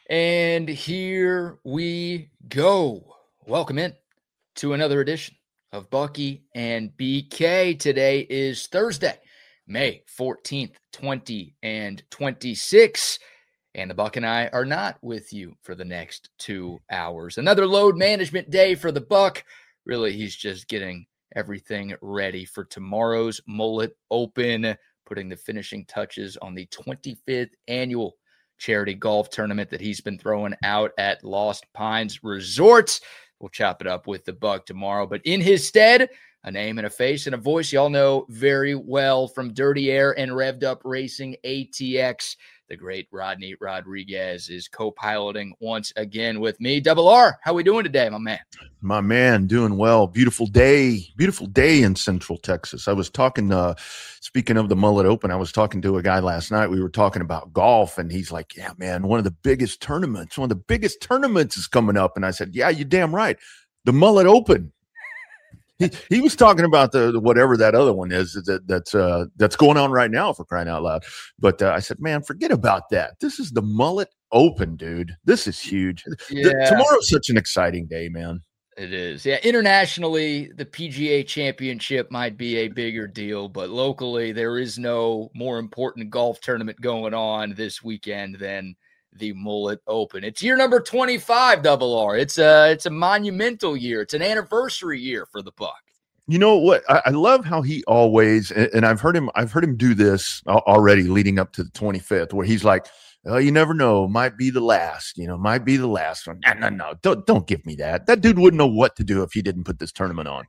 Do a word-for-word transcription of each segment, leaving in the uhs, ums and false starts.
And here we go. Welcome in to another edition of Bucky and B K. Today is Thursday, May fourteenth, twenty twenty-six. And the Buck and I are not with you for the next two hours. Another load management day for the Buck. Really, he's just getting everything ready for tomorrow's Mullet Open, putting the finishing touches on the twenty-fifth annual charity golf tournament that he's been throwing out at Lost Pines Resort. We'll chop it up with the Buck tomorrow. But in his stead, a name and a face and a voice y'all know very well from Dirty Air and Revved Up Racing A T X. The great Rodney Rodriguez is co-piloting once again with me. Double R, how we doing today, my man? My man, doing well. Beautiful day. Beautiful day in Central Texas. I was talking, uh, speaking of the Mullet Open, I was talking to a guy last night. We were talking about golf, and he's like, yeah, man, one of the biggest tournaments, one of the biggest tournaments is coming up. And I said, yeah, you're damn right. The Mullet Open. He, he was talking about the, the whatever that other one is that that's uh, that's going on right now, for crying out loud. But uh, I said, man, forget about that. This is the Mullet Open, dude. This is huge. Yeah. The, tomorrow's such an exciting day, man. It is. Yeah, internationally, the P G A Championship might be a bigger deal, but locally, there is no more important golf tournament going on this weekend than the Mullet Open. It's year number twenty-five, Double R. It's a, it's a monumental year. It's an anniversary year for the Buck. You know what? I, I love how he always, and, and I've heard him, I've heard him do this already leading up to the twenty-fifth, where he's like, oh, you never know, might be the last, you know, might be the last one. No, no, no, don't, don't give me that. That dude wouldn't know what to do if he didn't put this tournament on.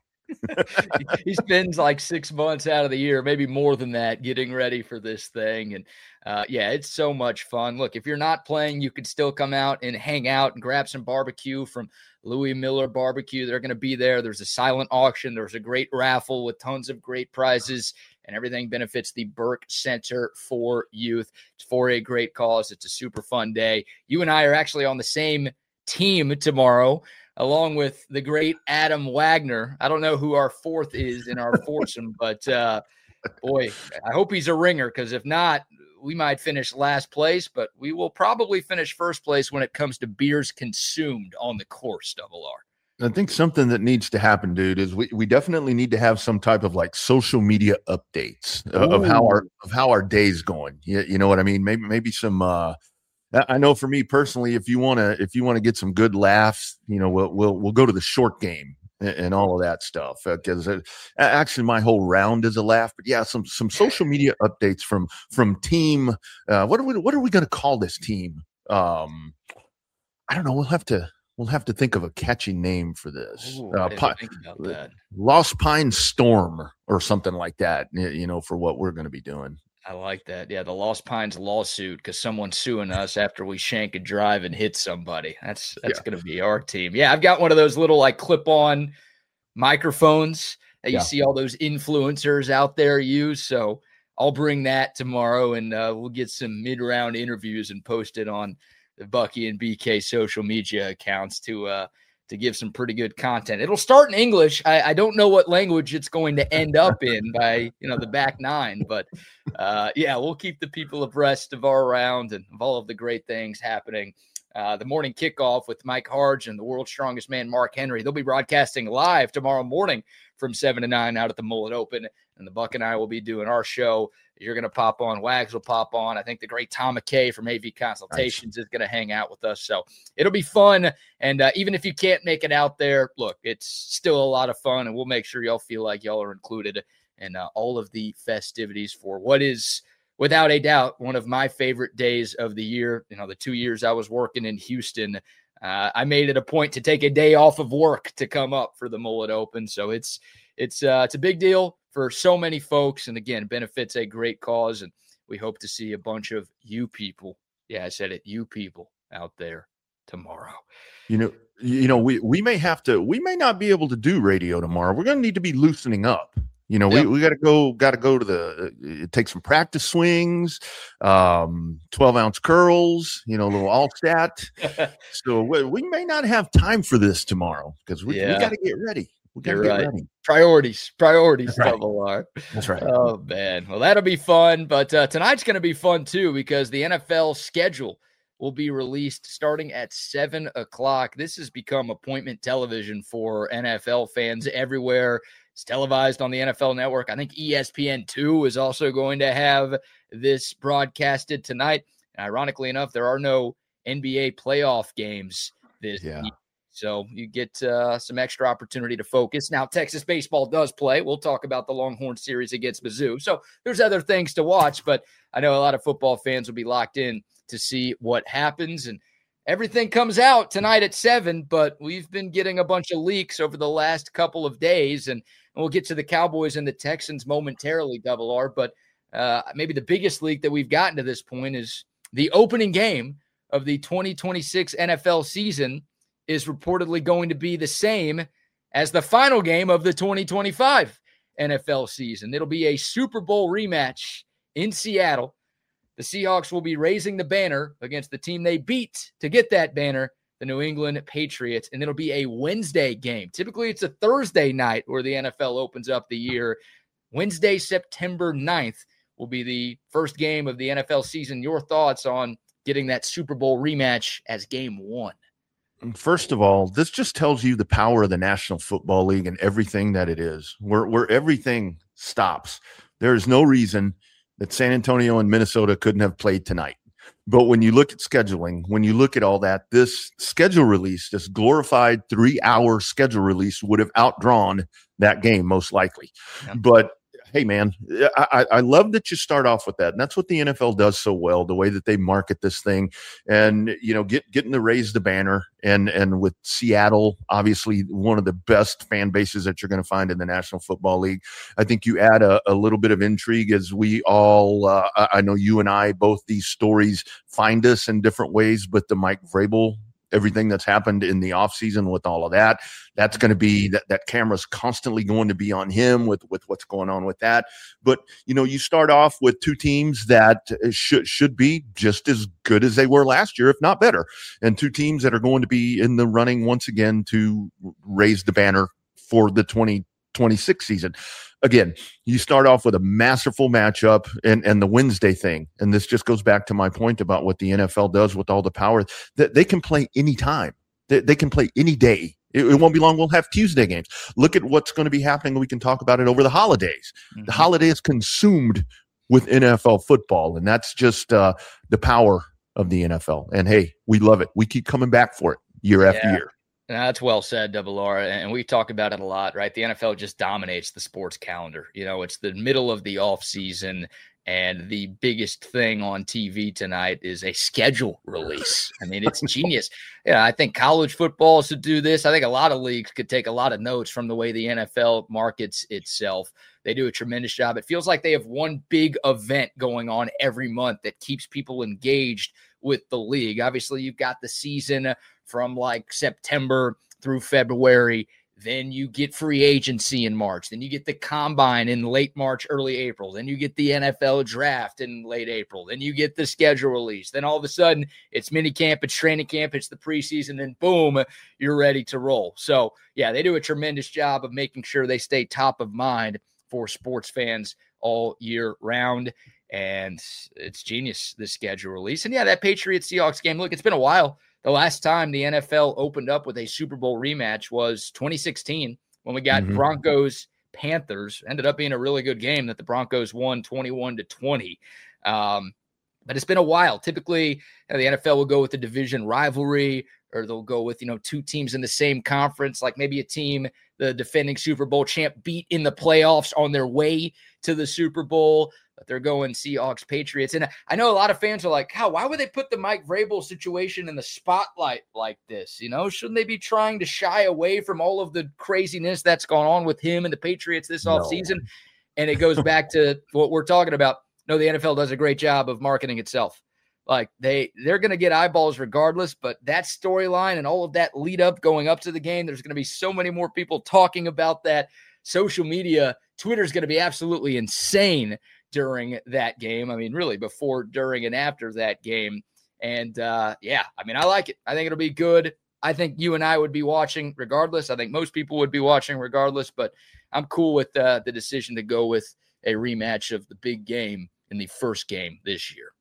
He spends like six months out of the year, maybe more than that, getting ready for this thing. And uh, yeah, it's so much fun. Look, if you're not playing, you could still come out and hang out and grab some barbecue from Louis Miller Barbecue. They're going to be there. There's a silent auction. There's a great raffle with tons of great prizes, and everything benefits the Burke Center for Youth. It's for a great cause. It's a super fun day. You and I are actually on the same team tomorrow, along with the great Adam Wagner. I don't know who our fourth is in our foursome, but uh, boy, I hope he's a ringer, because if not, we might finish last place, but we will probably finish first place when it comes to beers consumed on the course, Double R. I think something that needs to happen, dude, is we, we definitely need to have some type of like social media updates uh, of how our of how our day's going. You, you know what I mean? Maybe maybe some uh I know for me personally, if you want to if you want to get some good laughs, you know, we'll we'll we'll go to the short game and, and all of that stuff, because uh, actually my whole round is a laugh. But yeah, some some social media updates from from team. Uh, what are we what are we going to call this team? Um, I don't know. We'll have to we'll have to think of a catchy name for this. Ooh, uh, Pi- think about that. Lost Pine Storm or something like that. You know, for what we're going to be doing. I like that. Yeah, the Lost Pines lawsuit, because someone's suing us after we shank a drive and hit somebody. That's that's yeah. going to be our team. Yeah, I've got one of those little like clip-on microphones that you yeah. see all those influencers out there use. So I'll bring that tomorrow, and uh, we'll get some mid-round interviews and post it on the Bucky and B K social media accounts to uh, to give some pretty good content. It'll start in English. I, I don't know what language it's going to end up in by, you know, the back nine, but uh, yeah, we'll keep the people abreast of our round and of all of the great things happening. Uh, the morning kickoff with Mike Harge and the world's strongest man, Mark Henry. They'll be broadcasting live tomorrow morning from seven to nine out at the Mullet Open, and the Buck and I will be doing our show. You're going to pop on. Wags will pop on. I think the great Tom McKay from A V Consultations nice. is going to hang out with us. So it'll be fun. And uh, even if you can't make it out there, look, it's still a lot of fun, and we'll make sure y'all feel like y'all are included in uh, all of the festivities for what is, without a doubt, one of my favorite days of the year. You know, the two years I was working in Houston, uh, I made it a point to take a day off of work to come up for the Mullet Open. So it's it's uh, it's a big deal for so many folks, and again, benefits a great cause, and we hope to see a bunch of you people. Yeah, I said it, you people out there tomorrow. You know, you know, we we may have to, we may not be able to do radio tomorrow. We're going to need to be loosening up. You know, yep. we, we got to go, got to go to the, uh, take some practice swings, um, twelve ounce curls, you know, a little all stat. So we, we may not have time for this tomorrow, because we, yeah. we got to get ready. We got to get right. ready. Priorities, priorities, That's Double right. R. That's right. Oh, man. Well, that'll be fun. But uh, tonight's going to be fun, too, because the N F L schedule will be released starting at seven o'clock. This has become appointment television for N F L fans everywhere. It's televised on the N F L Network. I think E S P N two is also going to have this broadcasted tonight. And ironically enough, there are no N B A playoff games this yeah. year. So you get uh, some extra opportunity to focus. Now, Texas baseball does play. We'll talk about the Longhorn series against Mizzou. So there's other things to watch, but I know a lot of football fans will be locked in to see what happens. And everything comes out tonight at seven, but we've been getting a bunch of leaks over the last couple of days, and, and we'll get to the Cowboys and the Texans momentarily, Double R. But uh, maybe the biggest leak that we've gotten to this point is the opening game of the twenty twenty-six N F L season is reportedly going to be the same as the final game of the twenty twenty-five N F L season. It'll be a Super Bowl rematch in Seattle. The Seahawks will be raising the banner against the team they beat to get that banner, the New England Patriots, and it'll be a Wednesday game. Typically, it's a Thursday night where the N F L opens up the year. Wednesday, September ninth will be the first game of the N F L season. Your thoughts on getting that Super Bowl rematch as game one? First of all, this just tells you the power of the National Football League and everything that it is, where, where everything stops. There is no reason that San Antonio and Minnesota couldn't have played tonight. But when you look at scheduling, when you look at all that, this schedule release, this glorified three-hour schedule release would have outdrawn that game most likely. Yeah. But hey, man, I, I love that you start off with that. And that's what the N F L does so well, the way that they market this thing and, you know, get, getting to raise the banner. And, and with Seattle, obviously one of the best fan bases that you're going to find in the National Football League. I think you add a, a little bit of intrigue as we all, uh, I know you and I, both these stories find us in different ways, but the Mike Vrabel, everything that's happened in the offseason with all of that, that's going to be that, that camera's constantly going to be on him with, with what's going on with that. But, you know, you start off with two teams that should, should be just as good as they were last year, if not better. And two teams that are going to be in the running once again to raise the banner for the twenty twenty-six season. Again, you start off with a masterful matchup and, and the Wednesday thing. And this just goes back to my point about what the N F L does with all the power that they can play anytime. They, they can play any day. It, it won't be long. We'll have Tuesday games. Look at what's going to be happening. We can talk about it over the holidays. Mm-hmm. The holiday is consumed with N F L football. And that's just uh, the power of the N F L. And hey, we love it. We keep coming back for it year yeah. after year. That's well said, Double R, and we talk about it a lot, right? The N F L just dominates the sports calendar. You know, it's the middle of the off season, and the biggest thing on T V tonight is a schedule release. I mean, it's genius. Yeah, I think college football should do this. I think a lot of leagues could take a lot of notes from the way the N F L markets itself. They do a tremendous job. It feels like they have one big event going on every month that keeps people engaged with the league. Obviously, you've got the season from like September through February. Then you get free agency in March. Then you get the combine in late March, early April. Then you get the N F L draft in late April. Then you get the schedule release. Then all of a sudden it's mini camp, it's training camp, it's the preseason, and boom, you're ready to roll. So yeah, they do a tremendous job of making sure they stay top of mind for sports fans all year round. And it's genius, this schedule release. And yeah, that Patriots-Seahawks game, look, it's been a while. The last time the N F L opened up with a Super Bowl rematch was twenty sixteen when we got mm-hmm. Broncos-Panthers. Ended up being a really good game that the Broncos won twenty-one to twenty. Um, but it's been a while. Typically, you know, the N F L will go with the division rivalry, or they'll go with, you know, two teams in the same conference, like maybe a team the defending Super Bowl champ beat in the playoffs on their way to the Super Bowl. But they're going Seahawks, Patriots. And I know a lot of fans are like, how, why would they put the Mike Vrabel situation in the spotlight like this? You know, shouldn't they be trying to shy away from all of the craziness that's gone on with him and the Patriots this no. offseason? And it goes back to what we're talking about. No, the N F L does a great job of marketing itself. Like they, they're going to get eyeballs regardless, but that storyline and all of that lead up going up to the game, there's going to be so many more people talking about that. Social media, Twitter is going to be absolutely insane during that game. I mean, really before, during, and after that game. And uh, yeah, I mean, I like it. I think it'll be good. I think you and I would be watching regardless. I think most people would be watching regardless, but I'm cool with uh, the decision to go with a rematch of the big game in the first game this year.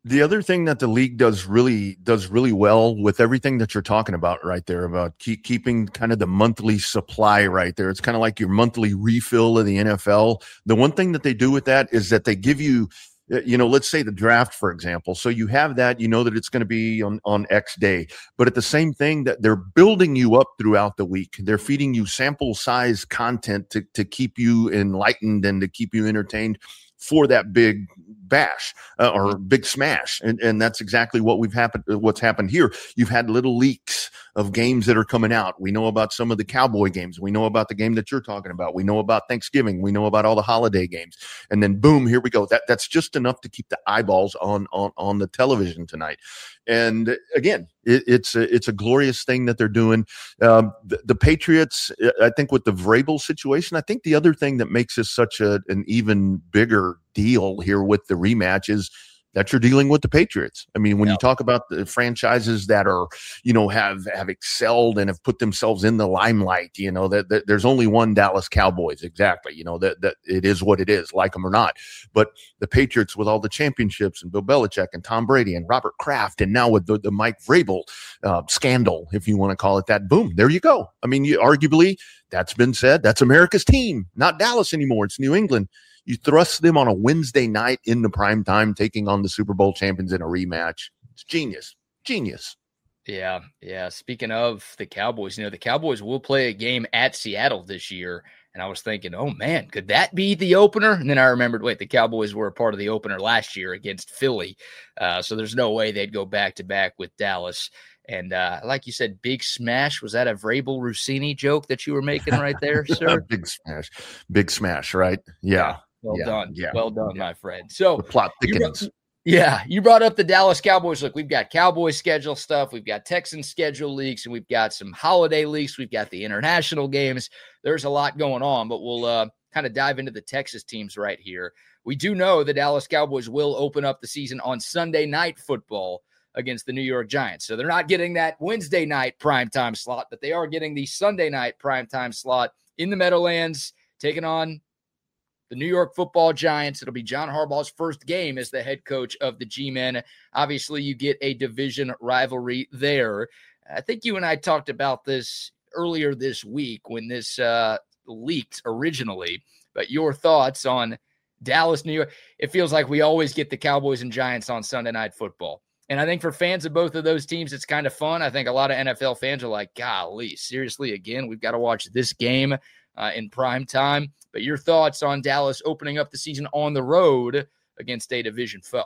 The other thing that the league does really does really well with everything that you're talking about right there about keep, keeping kind of the monthly supply right there. It's kind of like your monthly refill of the N F L. The one thing that they do with that is that they give you, you know, let's say the draft, for example. So you have that, you know that it's going to be on, on X day, but at the same thing that they're building you up throughout the week. They're feeding you sample size content to, to keep you enlightened and to keep you entertained for that big bash uh, or big smash. And, and that's exactly what we've happened. What's happened here. You've had little leaks of games that are coming out. We know about some of the Cowboy games. We know about the game that you're talking about. We know about Thanksgiving. We know about all the holiday games. And then boom, here we go. That that's just enough to keep the eyeballs on, on, on the television tonight. And again, it, it's a, it's a glorious thing that they're doing. Um, the, the Patriots, I think with the Vrabel situation, I think the other thing that makes this such a, an even bigger deal here with the rematch is that you're dealing with the Patriots. I mean, when yep. you talk about the franchises that are, you know, have, have excelled and have put themselves in the limelight, you know, that, that there's only one Dallas Cowboys. Exactly. You know, that, that it is what it is, like them or not. But the Patriots with all the championships and Bill Belichick and Tom Brady and Robert Kraft, and now with the, the Mike Vrabel uh, scandal, if you want to call it that, boom, there you go. I mean, you arguably that's been said. That's America's team, not Dallas anymore. It's New England. You thrust them on a Wednesday night in the prime time, taking on the Super Bowl champions in a rematch. It's genius. Genius. Yeah. Yeah. Speaking of the Cowboys, you know, the Cowboys will play a game at Seattle this year. And I was thinking, oh, man, could that be the opener? And then I remembered, wait, the Cowboys were a part of the opener last year against Philly. Uh, so there's no way they'd go back to back with Dallas. And uh, like you said, big smash. Was that a Vrabel Rossini joke that you were making right there, sir? Big smash. Big smash, right? Yeah. yeah. Well yeah, done. Yeah, well done, yeah. my friend. So the plot you thickens. brought, yeah, you brought up the Dallas Cowboys. Look, we've got Cowboys schedule stuff. We've got Texans schedule leaks, and we've got some holiday leaks. We've got the international games. There's a lot going on, but we'll uh, kind of dive into the Texas teams right here. We do know the Dallas Cowboys will open up the season on Sunday Night Football against the New York Giants. So they're not getting that Wednesday night primetime slot, but they are getting the Sunday night primetime slot in the Meadowlands, taking on the New York Football Giants. It'll be John Harbaugh's first game as the head coach of the G-Men. Obviously, you get a division rivalry there. I think you and I talked about this earlier this week when this uh, leaked originally, but your thoughts on Dallas, New York. It feels like we always get the Cowboys and Giants on Sunday Night Football. And I think for fans of both of those teams, it's kind of fun. I think a lot of N F L fans are like, golly, seriously, again, we've got to watch this game uh, in prime time. But your thoughts on Dallas opening up the season on the road against a division foe?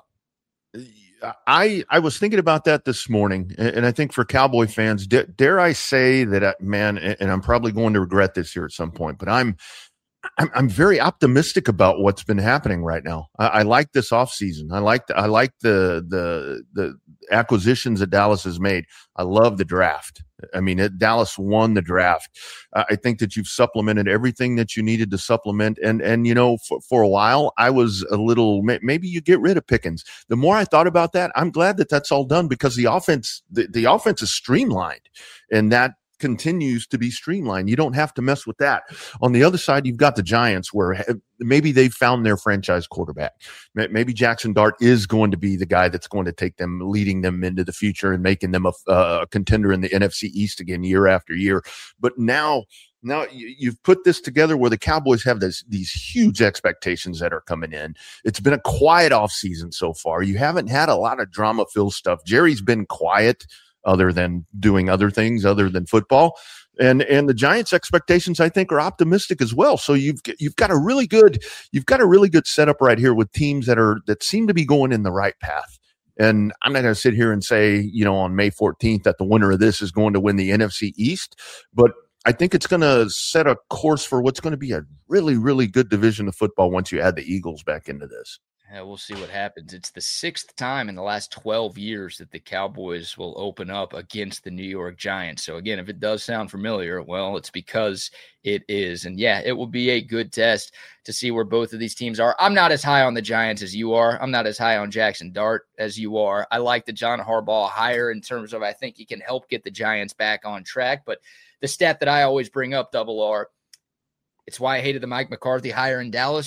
I I was thinking about that this morning, and I think for Cowboy fans, dare I say that, man, and I'm probably going to regret this here at some point, but I'm I'm, I'm very optimistic about what's been happening right now. I, I like this offseason. I like the, I like the the the acquisitions that Dallas has made. I love the draft. I mean, it, Dallas won the draft. Uh, I think that you've supplemented everything that you needed to supplement. And, and you know, for, for a while, I was a little, maybe you get rid of Pickens. The more I thought about that, I'm glad that that's all done because the offense, the, the offense is streamlined, and that continues to be streamlined. You don't have to mess with that. On the other side, you've got the Giants where maybe they've found their franchise quarterback. Maybe Jackson Dart is going to be the guy that's going to take them, leading them into the future and making them a, a contender in the N F C East again year after year. But now, now you've put this together where the Cowboys have this, these huge expectations that are coming in. It's been a quiet offseason so far. You haven't had a lot of drama-filled stuff. Jerry's been quiet other than doing other things other than football. And and the Giants' expectations, I think, are optimistic as well. So you've you've got a really good you've got a really good setup right here with teams that are that seem to be going in the right path. And I'm not going to sit here and say, you know, on May fourteenth that the winner of this is going to win the N F C East, but I think it's going to set a course for what's going to be a really, really good division of football once you add the Eagles back into this. Yeah, we'll see what happens. It's the sixth time in the last twelve years that the Cowboys will open up against the New York Giants. So, again, if it does sound familiar, well, it's because it is. And, yeah, it will be a good test to see where both of these teams are. I'm not as high on the Giants as you are. I'm not as high on Jackson Dart as you are. I like the John Harbaugh hire in terms of I think he can help get the Giants back on track. But the stat that I always bring up, Double R, it's why I hated the Mike McCarthy hire in Dallas.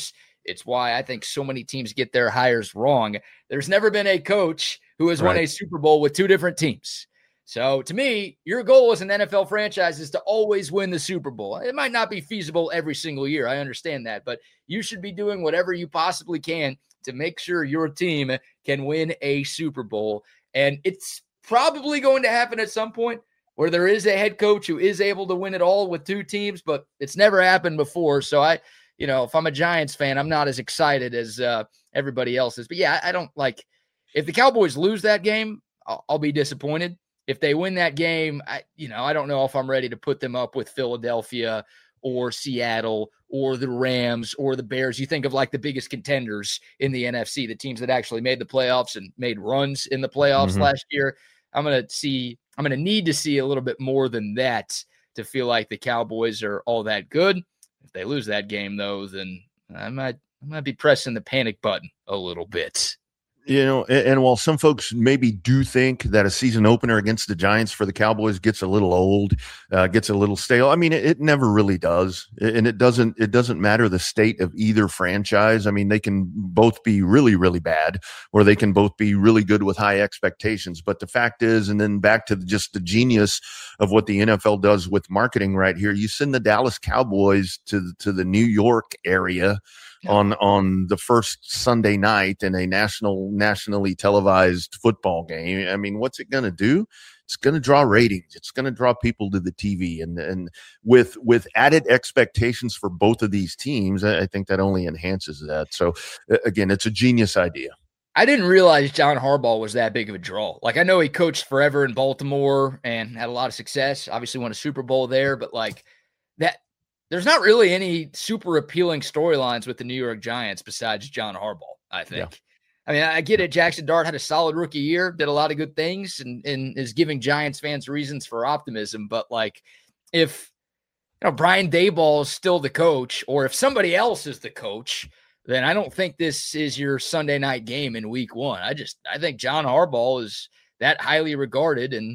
It's why I think so many teams get their hires wrong. There's never been a coach who has right. won a Super Bowl with two different teams. So to me, your goal as an N F L franchise is to always win the Super Bowl. It might not be feasible every single year. I understand that, but you should be doing whatever you possibly can to make sure your team can win a Super Bowl. And it's probably going to happen at some point where there is a head coach who is able to win it all with two teams, but it's never happened before. So I, you know, if I'm a Giants fan, I'm not as excited as uh, everybody else is. But yeah, I don't like, if the Cowboys lose that game, I'll, I'll be disappointed. If they win that game, I, you know, I don't know if I'm ready to put them up with Philadelphia or Seattle or the Rams or the Bears. You think of like the biggest contenders in the N F C, the teams that actually made the playoffs and made runs in the playoffs mm-hmm. last year. I'm going to see, I'm going to need to see a little bit more than that to feel like the Cowboys are all that good. If they lose that game though, then I might, I might be pressing the panic button a little bit. You know, and, and while some folks maybe do think that a season opener against the Giants for the Cowboys gets a little old, uh, gets a little stale, I mean, it, it never really does. And it doesn't, it doesn't matter the state of either franchise. I mean, they can both be really, really bad, or they can both be really good with high expectations. But the fact is, and then back to the, just the genius of what the N F L does with marketing right here, you send the Dallas Cowboys to, to the New York area on on the first Sunday night in a national nationally televised football game. I mean, what's it going to do? It's going to draw ratings. It's going to draw people to the T V, and and with with added expectations for both of these teams, I think that only enhances that. So again, it's a genius idea. I didn't realize John Harbaugh was that big of a draw. Like, I know he coached forever in Baltimore and had a lot of success, obviously won a Super Bowl there, but like that, there's not really any super appealing storylines with the New York Giants besides John Harbaugh, I think. Yeah. I mean, I get it. Jackson Dart had a solid rookie year, did a lot of good things, and, and is giving Giants fans reasons for optimism. But, like, if you know Brian Daboll is still the coach, or if somebody else is the coach, then I don't think this is your Sunday night game in week one. I just I think John Harbaugh is that highly regarded, and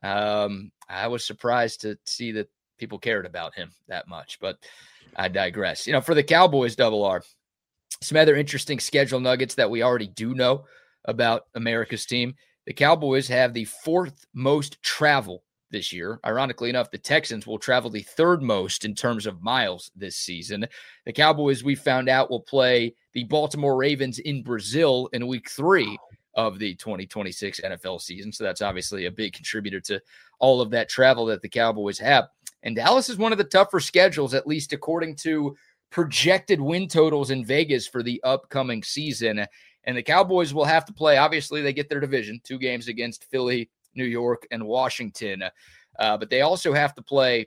um, I was surprised to see that people cared about him that much, but I digress. You know, for the Cowboys, Double R, some other interesting schedule nuggets that we already do know about America's team. The Cowboys have the fourth most travel this year. Ironically enough, the Texans will travel the third most in terms of miles this season. The Cowboys, we found out, will play the Baltimore Ravens in Brazil in week three of the twenty twenty-six N F L season. So that's obviously a big contributor to all of that travel that the Cowboys have. And Dallas is one of the tougher schedules, at least according to projected win totals in Vegas for the upcoming season. And the Cowboys will have to play, obviously, they get their division, two games against Philly, New York, and Washington. Uh, but they also have to play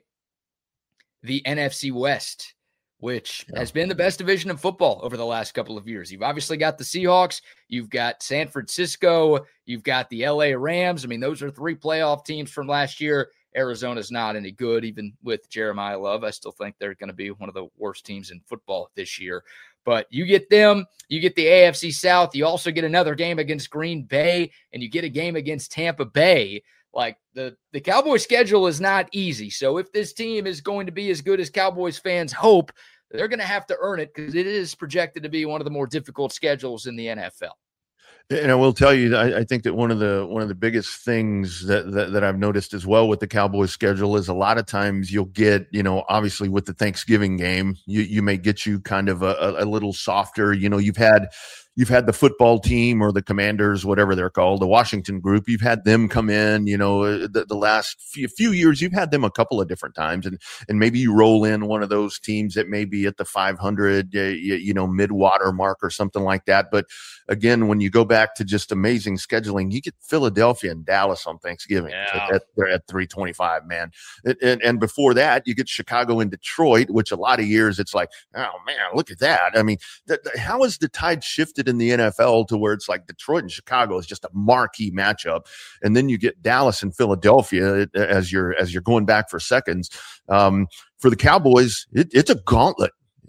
the N F C West, which yeah. has been the best division in football over the last couple of years. You've obviously got the Seahawks, you've got San Francisco, you've got the L A Rams. I mean, those are three playoff teams from last year. Arizona's not any good, even with Jeremiah Love. I still think they're going to be one of the worst teams in football this year. But you get them, you get the A F C South, you also get another game against Green Bay, and you get a game against Tampa Bay. Like, the, the Cowboys schedule is not easy. So if this team is going to be as good as Cowboys fans hope, they're going to have to earn it, because it is projected to be one of the more difficult schedules in the N F L. And I will tell you, I, I think that one of the one of the biggest things that, that that I've noticed as well with the Cowboys schedule is a lot of times you'll get, you know, obviously with the Thanksgiving game, you you may get you kind of a, a little softer. You know, you've had you've had the football team or the Commanders, whatever they're called, the Washington group. You've had them come in, you know, the, the last few, few years, you've had them a couple of different times. And, and maybe you roll in one of those teams that may be at the five hundred, uh, you, you know, mid-water mark or something like that. But again, when you go back to just amazing scheduling, you get Philadelphia and Dallas on Thanksgiving. Yeah. At, they're at three twenty-five, man. And, and, and before that, you get Chicago and Detroit, which a lot of years it's like, oh, man, look at that. I mean, th- th- how has the tide shifted in the N F L to where it's like Detroit and Chicago is just a marquee matchup, and then you get Dallas and Philadelphia as you're as you're going back for seconds. Um, for the Cowboys, it, it's a gauntlet.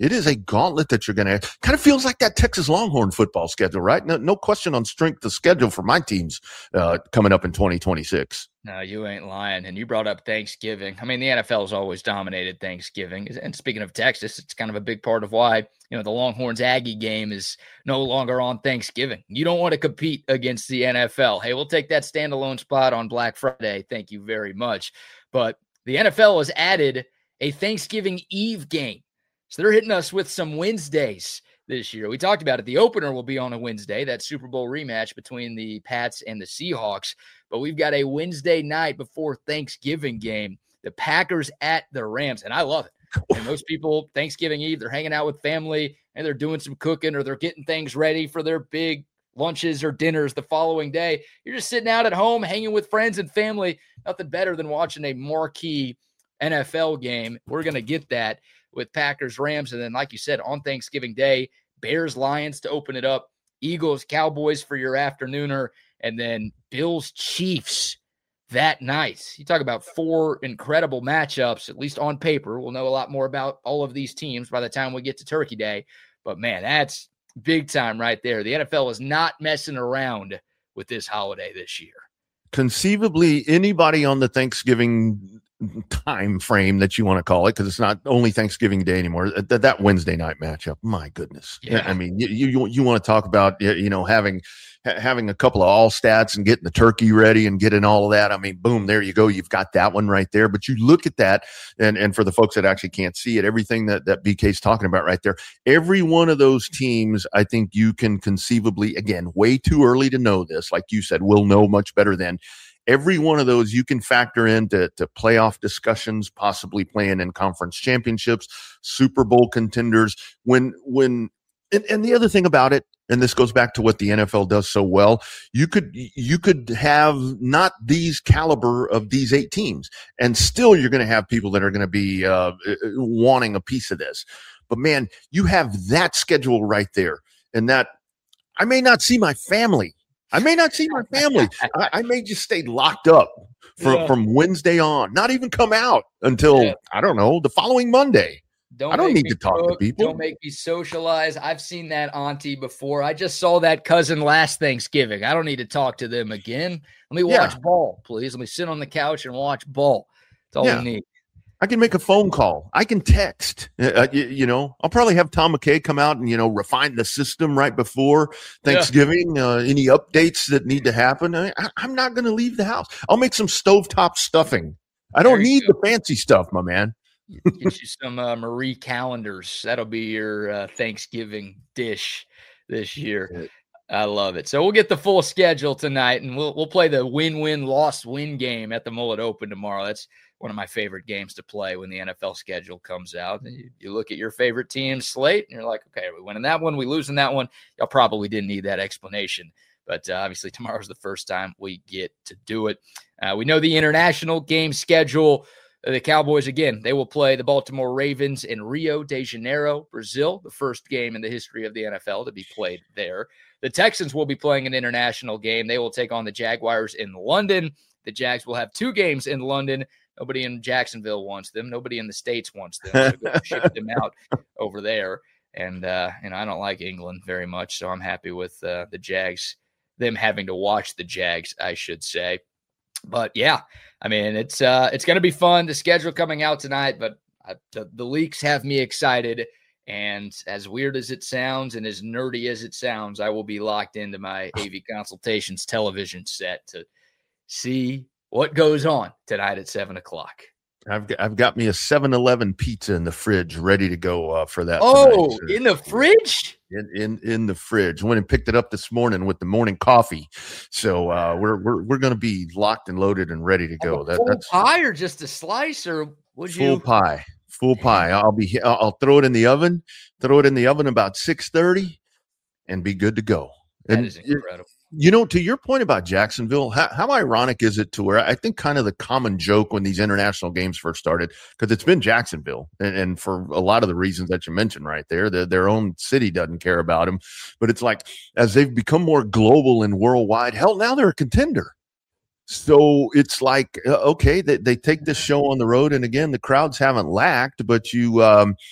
It is a gauntlet that you're going to kind of feels like that Texas Longhorn football schedule, right? No, no question on strength of schedule for my teams uh, coming up in twenty twenty-six. No, you ain't lying. And you brought up Thanksgiving. I mean, the N F L has always dominated Thanksgiving. And speaking of Texas, it's kind of a big part of why, you know, the Longhorns Aggie game is no longer on Thanksgiving. You don't want to compete against the N F L. Hey, we'll take that standalone spot on Black Friday. Thank you very much. But the N F L has added a Thanksgiving Eve game. So they're hitting us with some Wednesdays this year. We talked about it. The opener will be on a Wednesday, that Super Bowl rematch between the Pats and the Seahawks. But we've got a Wednesday night before Thanksgiving game, the Packers at the Rams. And I love it. And most people, Thanksgiving Eve, they're hanging out with family and they're doing some cooking or they're getting things ready for their big lunches or dinners the following day. You're just sitting out at home, hanging with friends and family. Nothing better than watching a marquee N F L game. We're going to get that with Packers, Rams. And then, like you said, on Thanksgiving Day, Bears, Lions to open it up, Eagles, Cowboys for your afternooner, and then Bills, Chiefs that night. You talk about four incredible matchups, at least on paper. We'll know a lot more about all of these teams by the time we get to Turkey Day. But, man, that's big time right there. The N F L is not messing around with this holiday this year. Conceivably, anybody on the Thanksgiving time frame that you want to call it, because it's not only Thanksgiving Day anymore, that, that Wednesday night matchup, my goodness. Yeah. I mean, you, you, you want to talk about, you know, having having a couple of all stats and getting the turkey ready and getting all of that. I mean, boom, there you go. You've got that one right there. But you look at that, and, and for the folks that actually can't see it, everything that, that B K's talking about right there, every one of those teams, I think you can conceivably, again, way too early to know this. Like you said, we'll know much better then. Every one of those you can factor into to playoff discussions, possibly playing in conference championships, Super Bowl contenders. When, when, and, and the other thing about it, and this goes back to what the N F L does so well, you could, you could have not these caliber of these eight teams, and still you're going to have people that are going to be uh, wanting a piece of this. But man, you have that schedule right there, and that I may not see my family. I may not see my family. I, I may just stay locked up from, yeah. from Wednesday on, not even come out until, yeah. I don't know, the following Monday. Don't I don't need to talk cook, to people. Don't make me socialize. I've seen that auntie before. I just saw that cousin last Thanksgiving. I don't need to talk to them again. Let me watch yeah. ball, please. Let me sit on the couch and watch ball. That's all yeah. we need. I can make a phone call. I can text. Uh, you, you know, I'll probably have Tom McKay come out and, you know, refine the system right before Thanksgiving. Yeah. Uh, any updates that need to happen. I, I'm not going to leave the house. I'll make some stovetop stuffing. I don't need go. the fancy stuff, my man. Get you some uh, Marie calendars. That'll be your uh, Thanksgiving dish this year. I love it. So we'll get the full schedule tonight, and we'll we'll play the win-win, lost-win game at the Mullet Open tomorrow. That's one of my favorite games to play when the N F L schedule comes out. And you, you look at your favorite team's slate, and you're like, okay, are we winning that one? We losing that one? Y'all probably didn't need that explanation. But uh, obviously tomorrow's the first time we get to do it. Uh, we know the international game schedule. The Cowboys, again, they will play the Baltimore Ravens in Rio de Janeiro, Brazil, the first game in the history of the N F L to be played there. The Texans will be playing an international game. They will take on the Jaguars in London. The Jags will have two games in London. Nobody in Jacksonville wants them. Nobody in the States wants them. So go ship them out over there. And, uh, and I don't like England very much, so I'm happy with uh, the Jags, them having to watch the Jags, I should say. But yeah, I mean, it's uh, it's going to be fun. The schedule coming out tonight, but uh, the, the leaks have me excited. And as weird as it sounds and as nerdy as it sounds, I will be locked into my A V Consultations television set to see what goes on tonight at seven o'clock. I've got, I've got me a seven eleven pizza in the fridge ready to go uh, for that. Oh, tonight, so, in the fridge? In, in in the fridge. Went and picked it up this morning with the morning coffee. So uh, we're we're we're going to be locked and loaded and ready to go. That, full that's pie or just a slice, or would full you? Full pie. Full pie. I'll be. I'll throw it in the oven. Throw it in the oven about six thirty, and be good to go. That and is incredible. You know, to your point about Jacksonville, how, how ironic is it to where I think kind of the common joke when these international games first started, because it's been Jacksonville, and, and for a lot of the reasons that you mentioned right there, the, their own city doesn't care about them. But it's like as they've become more global and worldwide, hell, now they're a contender. So it's like, uh, okay, they, they take this show on the road. And again, the crowds haven't lacked, but you, um,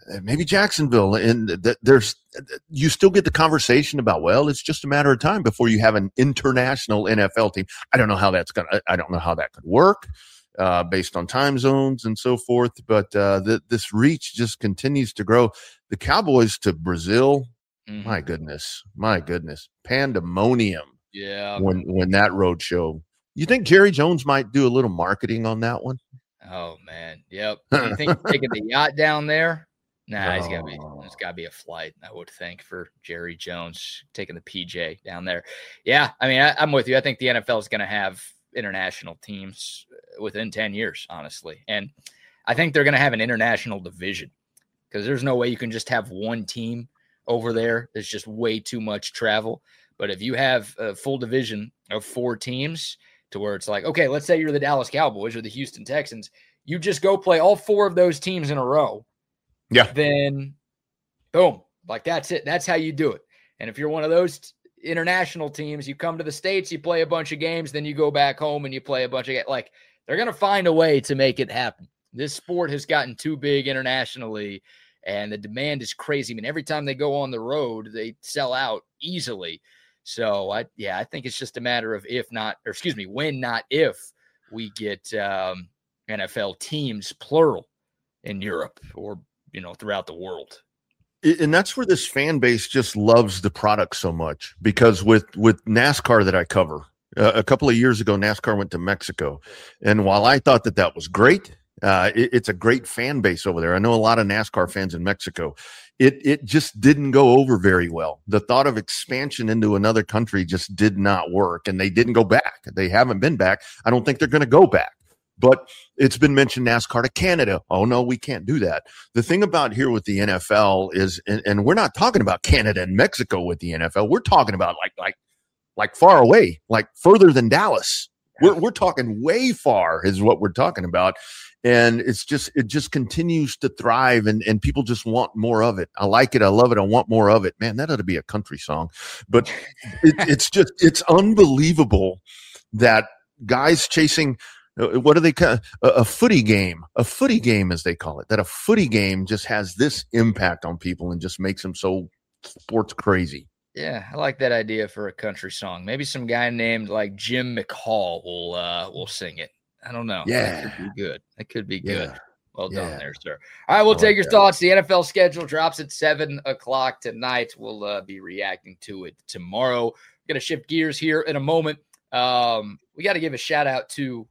maybe Jacksonville, and th- there's you still get the conversation about, well, it's just a matter of time before you have an international N F L team. I don't know how that's gonna. I don't know how that could work uh, based on time zones and so forth. But uh, the, this reach just continues to grow. The Cowboys to Brazil, mm-hmm. my goodness, my goodness, pandemonium. Yeah, when when that road show. You think Jerry Jones might do a little marketing on that one? Oh man, yep. You think he's taking the yacht down there? Nah, oh. he's gotta be. There's gotta be a flight, I would think, for Jerry Jones taking the P J down there. Yeah, I mean, I, I'm with you. I think the N F L is going to have international teams within ten years, honestly, and I think they're going to have an international division because there's no way you can just have one team over there. There's just way too much travel. But if you have a full division of four teams, to where it's like, okay, let's say you're the Dallas Cowboys or the Houston Texans, you just go play all four of those teams in a row. Yeah. Then, boom, like that's it. That's how you do it. And if you're one of those t- international teams, you come to the States, you play a bunch of games, then you go back home and you play a bunch of – like they're going to find a way to make it happen. This sport has gotten too big internationally, and the demand is crazy. I mean, every time they go on the road, they sell out easily. So, I yeah, I think it's just a matter of if not, or excuse me, when, not if, we get um, N F L teams, plural, in Europe or, you know, throughout the world. And that's where this fan base just loves the product so much, because with, with NASCAR that I cover, uh, a couple of years ago, NASCAR went to Mexico. And while I thought that that was great, uh, it, it's a great fan base over there. I know a lot of NASCAR fans in Mexico. It it just didn't go over very well. The thought of expansion into another country just did not work, and they didn't go back. They haven't been back. I don't think they're going to go back. But it's been mentioned NASCAR to Canada. Oh, no, we can't do that. The thing about here with the N F L is, and, and we're not talking about Canada and Mexico with the N F L. We're talking about like like like far away, like further than Dallas. We're we're talking way far is what we're talking about. And it's just, it just continues to thrive, and, and people just want more of it. I like it. I love it. I want more of it. Man, that ought to be a country song. But it, it's just, it's unbelievable that guys chasing, what do they call a, a footy game, a footy game, as they call it, that a footy game just has this impact on people and just makes them so sports crazy. Yeah, I like that idea for a country song. Maybe some guy named like Jim McCall will, uh, will sing it. I don't know. Yeah. That could be good. That could be good. Yeah. Well done yeah. there, sir. All right, we'll I take like your that. thoughts. The N F L schedule drops at seven o'clock tonight. We'll uh, be reacting to it tomorrow. We're going to shift gears here in a moment. Um, we got to give a shout out to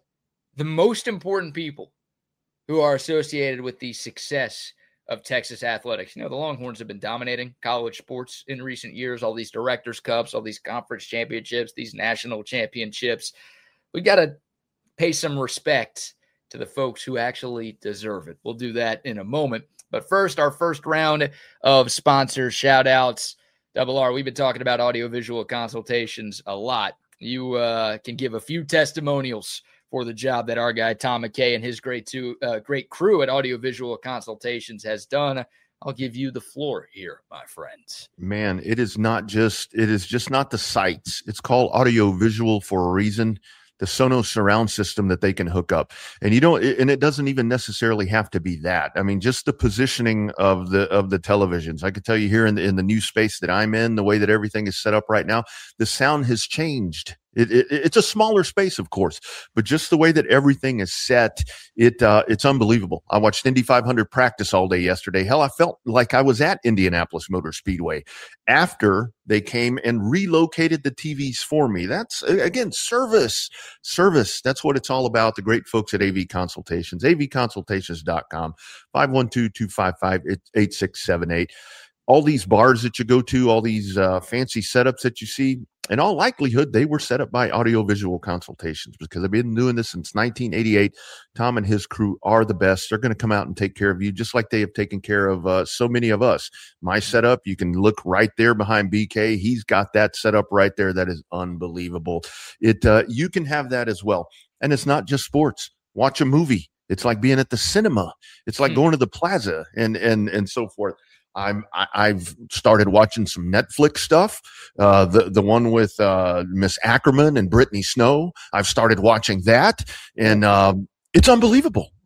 the most important people who are associated with the success of Texas athletics. You know, the Longhorns have been dominating college sports in recent years, all these Directors' Cups, all these conference championships, these national championships. We got to pay some respect to the folks who actually deserve it. We'll do that in a moment. But first, our first round of sponsors, shout outs. Double R, we've been talking about audiovisual consultations a lot. You uh, can give a few testimonials for the job that our guy Tom McKay and his great two, uh, great crew at Audiovisual Consultations has done. I'll give you the floor here, my friends. Man, it is not just, it is just not the sights. It's called audiovisual for a reason. The Sonos surround system that they can hook up. And you don't, and it doesn't even necessarily have to be that. I mean, just the positioning of the, of the televisions. I could tell you here in the, in the new space that I'm in, the way that everything is set up right now, the sound has changed. It, it, it's a smaller space, of course, but just the way that everything is set, it uh, it's unbelievable. I watched Indy five hundred practice all day yesterday. Hell, I felt like I was at Indianapolis Motor Speedway after they came and relocated the T Vs for me. That's, again, service, service. That's what it's all about. The great folks at A V Consultations, A V consultations dot com, five one two, two five five, eight six seven eight. All these bars that you go to, all these uh, fancy setups that you see, in all likelihood, they were set up by Audiovisual Consultations, because I've been doing this since nineteen eighty-eight. Tom and his crew are the best. They're going to come out and take care of you just like they have taken care of uh, so many of us. My setup, you can look right there behind B K. He's got that set up right there. That is unbelievable. It uh, you can have that as well. And it's not just sports. Watch a movie. It's like being at the cinema. It's like hmm. going to the plaza and and and so forth. I'm, I, I've started watching some Netflix stuff, uh, the, the one with uh, Miss Ackerman and Brittany Snow. I've started watching that, and um, it's unbelievable.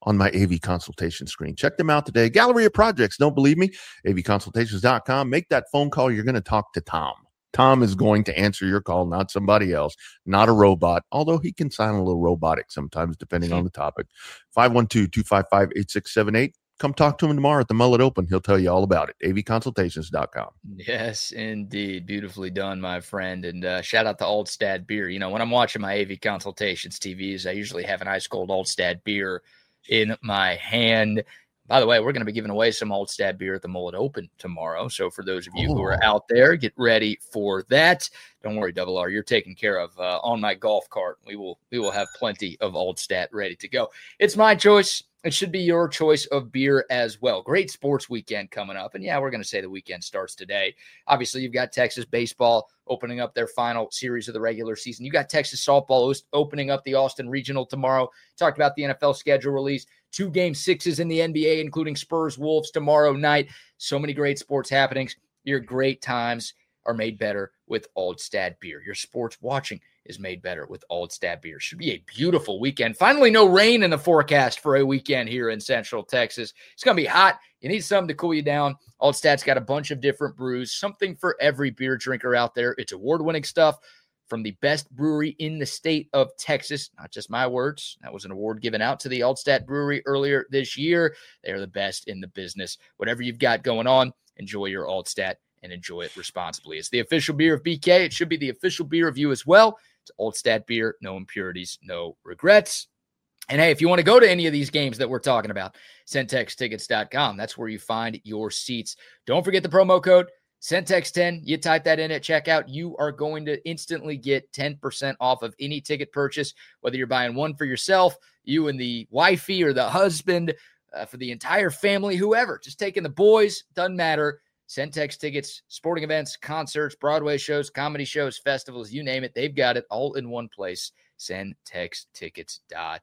on my A V consultation screen. Check them out today. Gallery of Projects. Don't believe me? A V consultations dot com. Make that phone call. You're going to talk to Tom. Tom is going to answer your call, not somebody else, not a robot, although he can sound a little robotic sometimes, depending on the topic. five one two, two five five, eight six seven eight. Come talk to him tomorrow at the Mullet Open. He'll tell you all about it. A V consultations dot com. Yes, indeed. Beautifully done, my friend. And uh, shout out to Oldstad Beer. You know, when I'm watching my A V Consultations T Vs, I usually have an ice cold Oldstad beer in my hand. By the way, we're going to be giving away some Oldstad beer at the Mullet Open tomorrow. So for those of you oh. who are out there, get ready for that. Don't worry, Double R, you're taken care of uh, on my golf cart. We will we will have plenty of Oldstad ready to go. It's my choice. It should be your choice of beer as well. Great sports weekend coming up. And yeah, we're going to say the weekend starts today. Obviously, you've got Texas baseball opening up their final series of the regular season. You got Texas softball opening up the Austin Regional tomorrow. Talked about the N F L schedule release. Two game sixes in the N B A, including Spurs Wolves tomorrow night. So many great sports happenings. Your great times are made better with Oldstad beer. Your sports watching is made better with Oldstad beer. Should be a beautiful weekend. Finally, no rain in the forecast for a weekend here in Central Texas. It's going to be hot. You need something to cool you down. Oldstad's got a bunch of different brews, something for every beer drinker out there. It's award-winning stuff from the best brewery in the state of Texas. Not just my words. That was an award given out to the Oldstad Brewery earlier this year. They are the best in the business. Whatever you've got going on, enjoy your Oldstad and enjoy it responsibly. It's the official beer of B K. It should be the official beer of you as well. It's Oldstad beer, no impurities, no regrets. And hey, if you want to go to any of these games that we're talking about, Centex Tickets dot com. That's where you find your seats. Don't forget the promo code Centex ten. You type that in at checkout. You are going to instantly get ten percent off of any ticket purchase, whether you're buying one for yourself, you and the wifey or the husband, uh, for the entire family, whoever. Just taking the boys, doesn't matter. Centex tickets, sporting events, concerts, Broadway shows, comedy shows, festivals, you name it. They've got it all in one place. Centex Tickets dot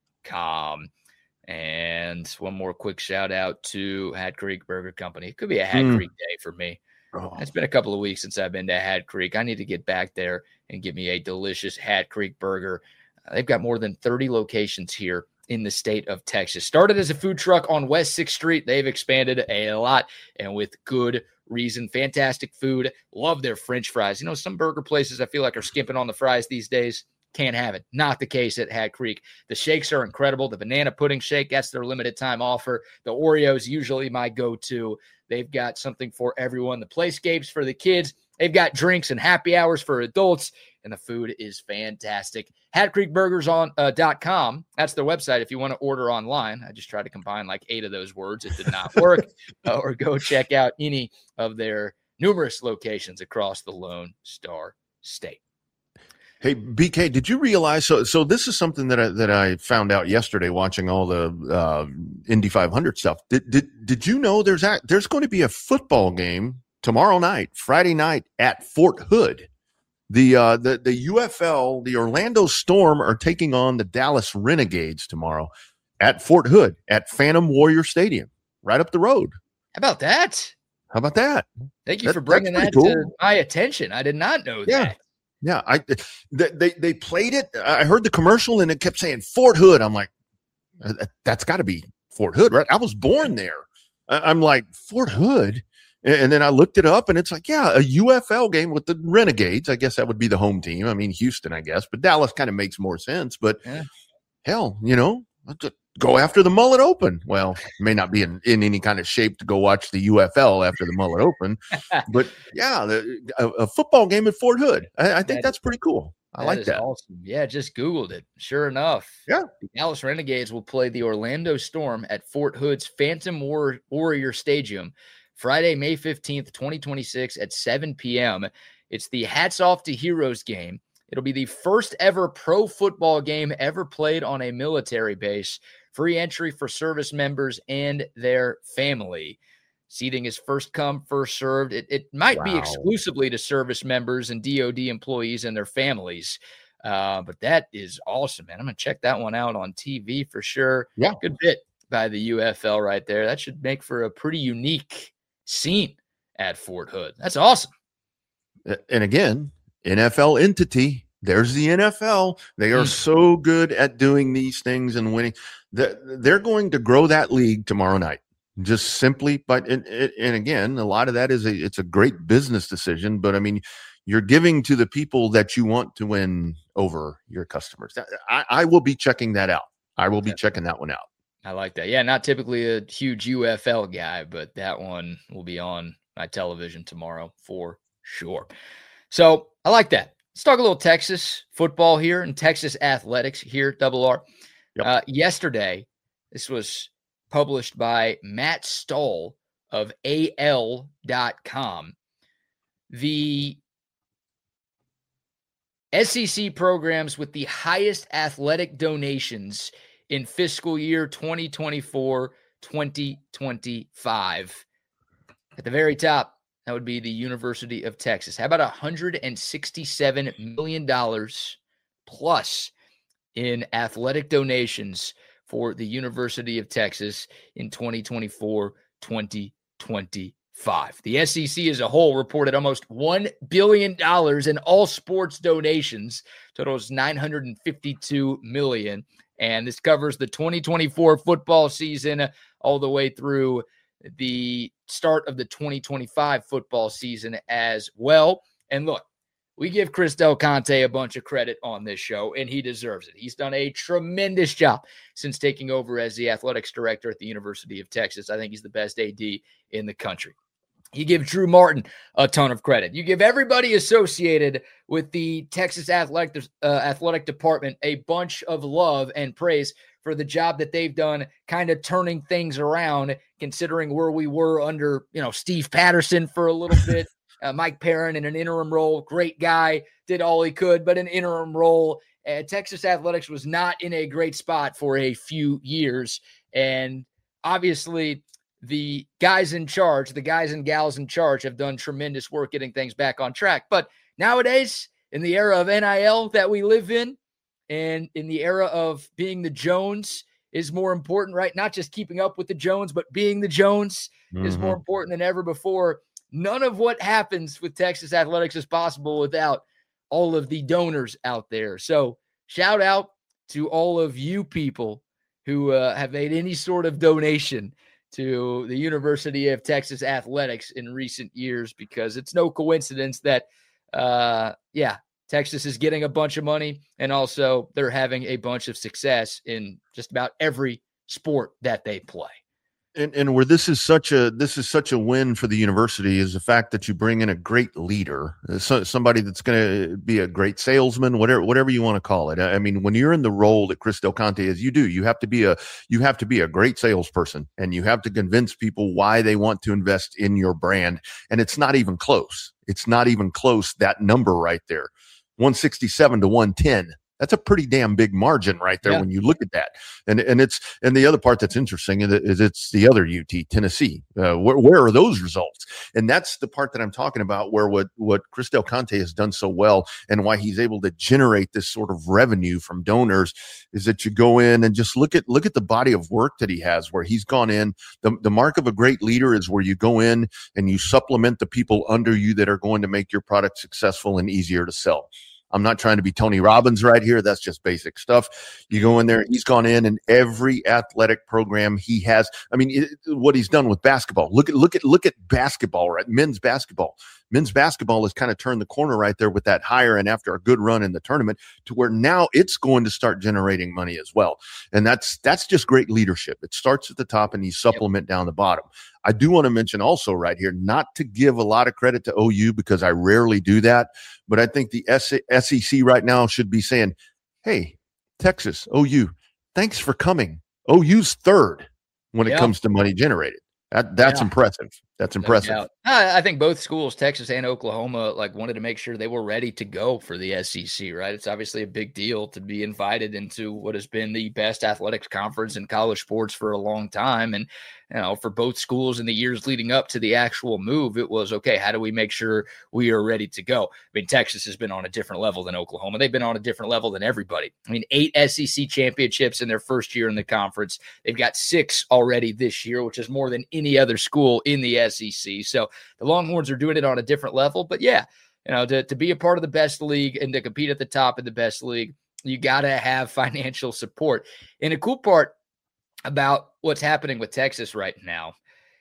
com. And one more quick shout out to Hat Creek Burger Company. It could be a Hat mm. Creek day for me. Oh. It's been a couple of weeks since I've been to Hat Creek. I need to get back there and get me a delicious Hat Creek burger. Uh, they've got more than thirty locations here in the state of Texas. Started as a food truck on West sixth Street. They've expanded a lot, and with good reason. Fantastic food. Love their French fries. You know, some burger places I feel like are skimping on the fries these days. Can't have it. Not the case at Hat Creek. The shakes are incredible. The banana pudding shake, that's their limited time offer. The Oreos, usually my go-to. They've got something for everyone. The playscapes for the kids. They've got drinks and happy hours for adults, and the food is fantastic. hat creek burgers dot com. That's their website if you want to order online. I just tried to combine like eight of those words. It did not work. uh, or go check out any of their numerous locations across the Lone Star State. Hey, B K, did you realize? So, so this is something that I that I found out yesterday watching all the uh, Indy five hundred stuff. Did did did you know there's a, there's going to be a football game tomorrow night, Friday night at Fort Hood? The uh, the the U F L, the Orlando Storm, are taking on the Dallas Renegades tomorrow at Fort Hood at Phantom Warrior Stadium, right up the road. How about that? How about that? Thank you that, for bringing that cool. to my attention. I did not know yeah. that. Yeah, I they they played it. I heard the commercial and it kept saying Fort Hood. I'm like, that's got to be Fort Hood, right? I was born there. I'm like, Fort Hood, and then I looked it up, and it's like, yeah, a U F L game with the Renegades. I guess that would be the home team. I mean, Houston, I guess, but Dallas kind of makes more sense. But yeah. hell, you know, go after the Mullet Open. Well, may not be in, in any kind of shape to go watch the U F L after the Mullet Open, but yeah, the, a, a football game at Fort Hood. I, I think that, that's pretty cool. I that like is that. Awesome. Yeah, just Googled it. Sure enough. Yeah. The Dallas Renegades will play the Orlando Storm at Fort Hood's Phantom War- Warrior Stadium Friday, May fifteenth, twenty twenty-six at seven p.m. It's the Hats Off to Heroes game. It'll be the first ever pro football game ever played on a military base. Free entry for service members and their family. Seating is first come, first served. It, it might wow. be exclusively to service members and D O D employees and their families. Uh, but that is awesome, man. I'm going to check that one out on T V for sure. Yeah. Good bit by the U F L right there. That should make for a pretty unique scene at Fort Hood. That's awesome. And again, N F L entity, There's the N F L. They are so good at doing these things and winning. They're going to grow that league tomorrow night. Just simply, but and, and again, a lot of that is a it's a great business decision. But I mean, you're giving to the people that you want to win over your customers. I, I will be checking that out. I will be checking that one out. I like that. Yeah, not typically a huge U F L guy, but that one will be on my television tomorrow for sure. So I like that. Let's talk a little Texas football here and Texas athletics here, Double R. Yep. Uh, yesterday, this was published by Matt Stoll of A L dot com. The S E C programs with the highest athletic donations in fiscal year twenty twenty-four twenty twenty-five. At the very top, that would be the University of Texas. How about one hundred sixty-seven million dollars plus in athletic donations for the University of Texas in twenty twenty-four twenty twenty-five. The S E C as a whole reported almost one billion dollars in all sports donations. Total is nine hundred fifty-two million dollars. And this covers the twenty twenty-four football season all the way through the start of the twenty twenty-five football season as well. And look, we give Chris Del Conte a bunch of credit on this show, and he deserves it. He's done a tremendous job since taking over as the athletics director at the University of Texas. I think he's the best A D in the country. You give Drew Martin a ton of credit. You give everybody associated with the Texas Athletic, uh, athletic department a bunch of love and praise for the job that they've done kind of turning things around, considering where we were under, you know, Steve Patterson for a little bit. Uh, Mike Perrin in an interim role, great guy, did all he could, but an interim role. Uh, Texas Athletics was not in a great spot for a few years. And obviously the guys in charge, the guys and gals in charge have done tremendous work getting things back on track. But nowadays, in the era of N I L that we live in, and in the era of being the Jones is more important, right? Not just keeping up with the Jones, but being the Jones mm-hmm. is more important than ever before. None of what happens with Texas athletics is possible without all of the donors out there. So shout out to all of you people who uh, have made any sort of donation to the University of Texas athletics in recent years, because it's no coincidence that, uh, yeah, Texas is getting a bunch of money, and also they're having a bunch of success in just about every sport that they play. And and where this is such a this is such a win for the university is the fact that you bring in a great leader, so, somebody that's going to be a great salesman, whatever whatever you want to call it. I mean, when you're in the role that Chris Del Conte is, you do you have to be a you have to be a great salesperson, and you have to convince people why they want to invest in your brand. And it's not even close. It's not even close. That number right there, one sixty-seven to one ten. That's a pretty damn big margin right there yeah. when you look at that. And and it's and the other part that's interesting is, is it's the other U T, Tennessee. Uh, where, where are those results? And that's the part that I'm talking about, where what, what Chris Del Conte has done so well and why he's able to generate this sort of revenue from donors is that you go in and just look at look at the body of work that he has, where he's gone in. The, the mark of a great leader is where you go in and you supplement the people under you that are going to make your product successful and easier to sell. I'm not trying to be Tony Robbins right here. That's just basic stuff. You go in there, he's gone in and every athletic program he has. I mean, it, what he's done with basketball. Look at, look at, look at basketball, right? Men's basketball. Men's basketball has kind of turned the corner right there with that hire, and after a good run in the tournament, to where now it's going to start generating money as well. And that's that's just great leadership. It starts at the top and you supplement yep. down the bottom. I do want to mention also right here, not to give a lot of credit to O U because I rarely do that, but I think the S E C right now should be saying, hey, Texas, O U, thanks for coming. O U's third when it yep. comes to money generated. That That's yeah. impressive. That's impressive. No I think both schools, Texas and Oklahoma, like wanted to make sure they were ready to go for the S E C, right? It's obviously a big deal to be invited into what has been the best athletics conference in college sports for a long time. And, you know, for both schools in the years leading up to the actual move, it was, okay, how do we make sure we are ready to go? I mean, Texas has been on a different level than Oklahoma. They've been on a different level than everybody. I mean, eight S E C championships in their first year in the conference. They've got six already this year, which is more than any other school in the S E C. So the Longhorns are doing it on a different level. But yeah, you know, to, to be a part of the best league and to compete at the top of the best league, you got to have financial support. And a cool part about what's happening with Texas right now,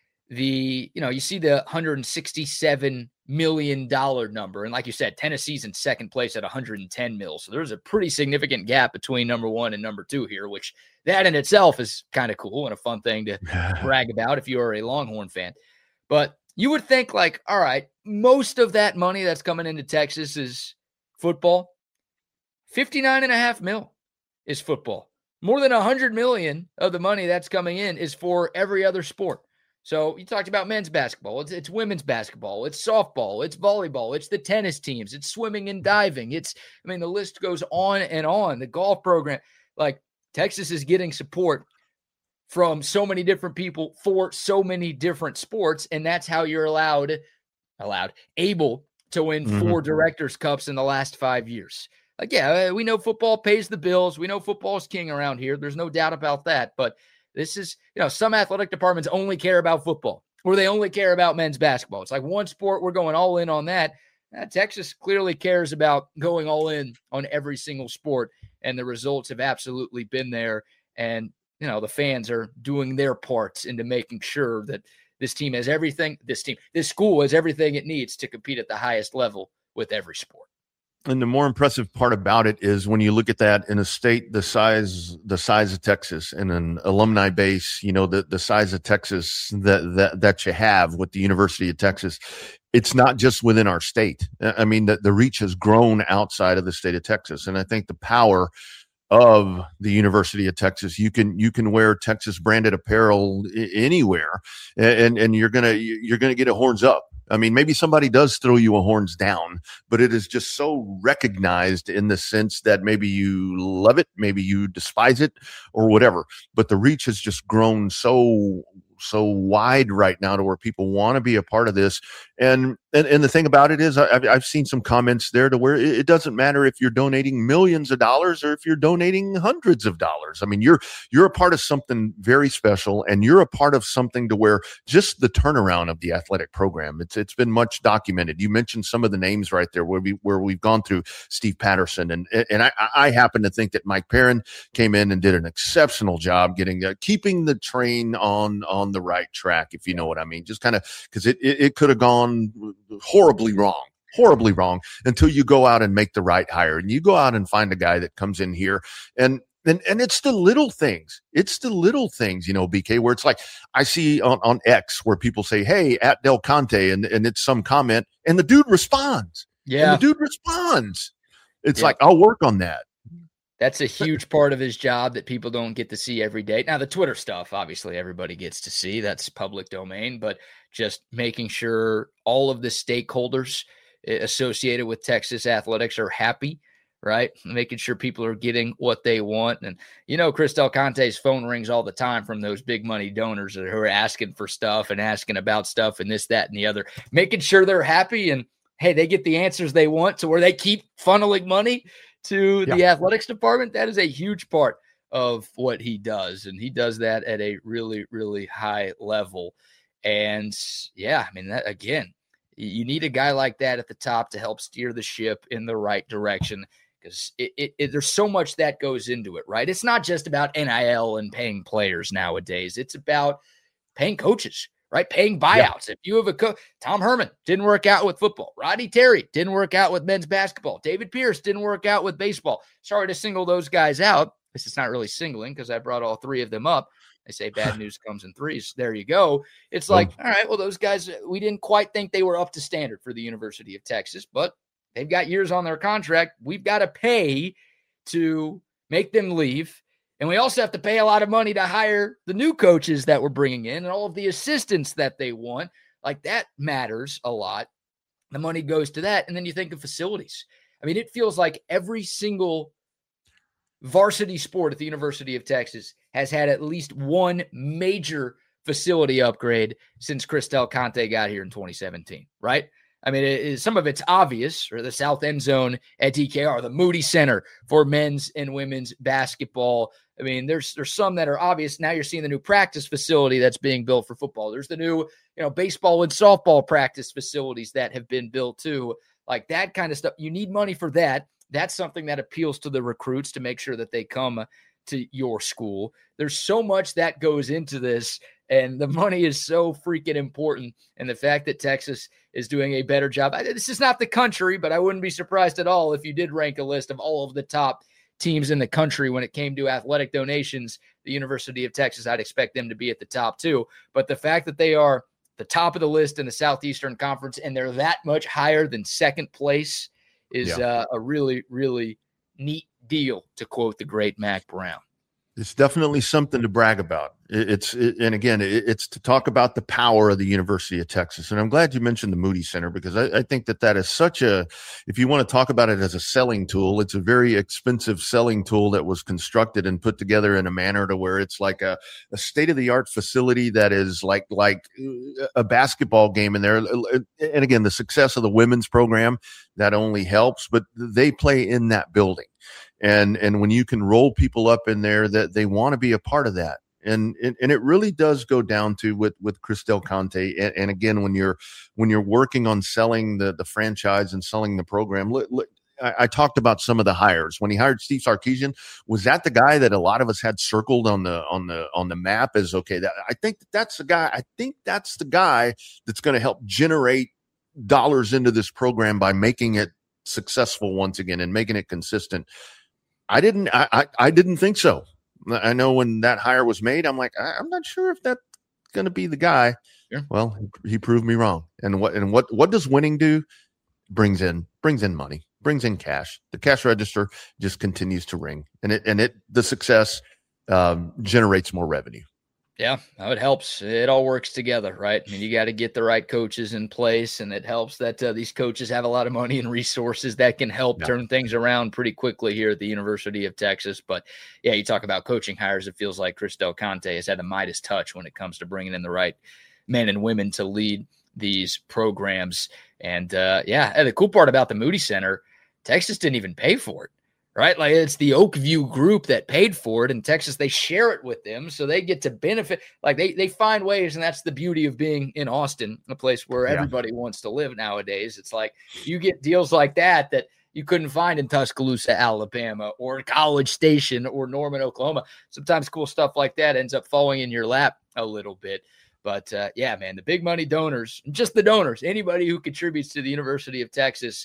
the, you know, you see the one hundred sixty-seven million dollars number. And like you said, Tennessee's in second place at one hundred ten mil. So there's a pretty significant gap between number one and number two here, which that in itself is kind of cool and a fun thing to brag about if you are a Longhorn fan. But you would think like, all right, most of that money that's coming into Texas is football. fifty-nine and a half mil is football. More than one hundred million of the money that's coming in is for every other sport. So you talked about men's basketball. It's, it's women's basketball. It's softball. It's volleyball. It's the tennis teams. It's swimming and diving. It's, I mean, the list goes on and on. The golf program, like Texas is getting support from so many different people for so many different sports. And that's how you're allowed, allowed, able to win mm-hmm. four Directors' Cups in the last five years. Like, yeah, we know football pays the bills. We know football's king around here. There's no doubt about that. But this is, you know, some athletic departments only care about football or they only care about men's basketball. It's like one sport, we're going all in on that. Uh, Texas clearly cares about going all in on every single sport, and the results have absolutely been there. And, you know, the fans are doing their parts into making sure that this team has everything, this team, this school has everything it needs to compete at the highest level with every sport. And the more impressive part about it is when you look at that in a state the size the size of Texas and an alumni base, you know, the, the size of Texas that, that that you have with the University of Texas, it's not just within our state. I mean, the, the reach has grown outside of the state of Texas. And I think the power of the University of Texas, you can you can wear Texas branded apparel I- anywhere, and and you're gonna you're gonna get a horns up. I mean, maybe somebody does throw you a horns down, but it is just so recognized in the sense that maybe you love it, maybe you despise it, or whatever. But the reach has just grown so so wide right now to where people want to be a part of this. And and, and the thing about it is I've, I've seen some comments there to where it, it doesn't matter if you're donating millions of dollars or if you're donating hundreds of dollars. I mean, you're you're a part of something very special, and you're a part of something to where just the turnaround of the athletic program, it's it's been much documented. You mentioned some of the names right there where we where we've gone through Steve Patterson, and and I, I happen to think that Mike Perrin came in and did an exceptional job getting uh, keeping the train on on the right track, if you know what I mean. Just kind of because it, it it could have gone horribly wrong, horribly wrong until you go out and make the right hire, and you go out and find a guy that comes in here and. And, and it's the little things. It's the little things, you know, B K, where it's like I see on, on X where people say, hey, at Del Conte, and, and it's some comment, and the dude responds. Yeah. And the dude responds. It's yeah. like, I'll work on that. That's a huge part of his job that people don't get to see every day. Now, the Twitter stuff, obviously, everybody gets to see. That's public domain. But just making sure all of the stakeholders associated with Texas athletics are happy, right? Making sure people are getting what they want. And, you know, Chris Del Conte's phone rings all the time from those big money donors who are asking for stuff and asking about stuff and this, that, and the other. Making sure they're happy and, hey, they get the answers they want to where they keep funneling money to yeah. the athletics department. That is a huge part of what he does. And he does that at a really, really high level. And, yeah, I mean, that again, you need a guy like that at the top to help steer the ship in the right direction. Because it, it, it, there's so much that goes into it, right? It's not just about N I L and paying players nowadays. It's about paying coaches, right? Paying buyouts. Yeah. If you have a coach, Tom Herman didn't work out with football. Rodney Terry didn't work out with men's basketball. David Pierce didn't work out with baseball. Sorry to single those guys out. This is not really singling because I brought all three of them up. They say bad news comes in threes. There you go. It's like, all right, well, those guys, we didn't quite think they were up to standard for the University of Texas, but they've got years on their contract. We've got to pay to make them leave. And we also have to pay a lot of money to hire the new coaches that we're bringing in and all of the assistants that they want. Like that matters a lot. The money goes to that. And then you think of facilities. I mean, it feels like every single varsity sport at the University of Texas has had at least one major facility upgrade since Chris Del Conte got here in twenty seventeen, right? I mean, it, it, some of it's obvious, or the South End Zone at D K R, the Moody Center for men's and women's basketball. I mean, there's there's some that are obvious. Now you're seeing the new practice facility that's being built for football. There's the new, you know, baseball and softball practice facilities that have been built too. like that kind of stuff. You need money for that. That's something that appeals to the recruits to make sure that they come to your school. There's so much that goes into this, and the money is so freaking important. And the fact that Texas is doing a better job. This is not the country, but I wouldn't be surprised at all if you did rank a list of all of the top teams in the country when it came to athletic donations. The University of Texas, I'd expect them to be at the top too. But the fact that they are the top of the list in the Southeastern Conference and they're that much higher than second place is yeah. uh, a really, really neat deal, to quote the great Mack Brown. It's definitely something to brag about. It's it, and again, it, it's to talk about the power of the University of Texas. And I'm glad you mentioned the Moody Center, because I, I think that that is such a, if you want to talk about it as a selling tool, it's a very expensive selling tool that was constructed and put together in a manner to where it's like a, a state-of-the-art facility that is like like a basketball game in there. And again, the success of the women's program, that only helps, but they play in that building. And and when you can roll people up in there, that they want to be a part of that. And, and and it really does go down to with with Chris Del Conte. And, and again, when you're when you're working on selling the the franchise and selling the program, look, look, I, I talked about some of the hires. When he hired Steve Sarkisian, was that the guy that a lot of us had circled on the on the on the map as okay? That I think that's the guy. I think that's the guy that's going to help generate dollars into this program by making it successful once again and making it consistent. I didn't. I, I, I didn't think so. I know when that hire was made, I'm like, I, I'm not sure if that's going to be the guy. Yeah. Well, he proved me wrong. And what and what what does winning do? Brings in brings in money, brings in cash. The cash register just continues to ring, and it and it the success um, generates more revenue. Yeah, it helps. It all works together, right? I mean, you got to get the right coaches in place, and it helps that uh, these coaches have a lot of money and resources that can help yeah. turn things around pretty quickly here at the University of Texas. But, yeah, you talk about coaching hires, it feels like Chris Del Conte has had a Midas touch when it comes to bringing in the right men and women to lead these programs. And, uh, yeah, the cool part about the Moody Center, Texas didn't even pay for it. Right? Like it's the Oakview group that paid for it in Texas. They share it with them. So they get to benefit. Like they, they find ways. And that's the beauty of being in Austin, a place where yeah. everybody wants to live nowadays. It's like you get deals like that, that you couldn't find in Tuscaloosa, Alabama, or College Station, or Norman, Oklahoma. Sometimes cool stuff like that ends up falling in your lap a little bit. But uh, yeah, man, the big money donors, just the donors, anybody who contributes to the University of Texas.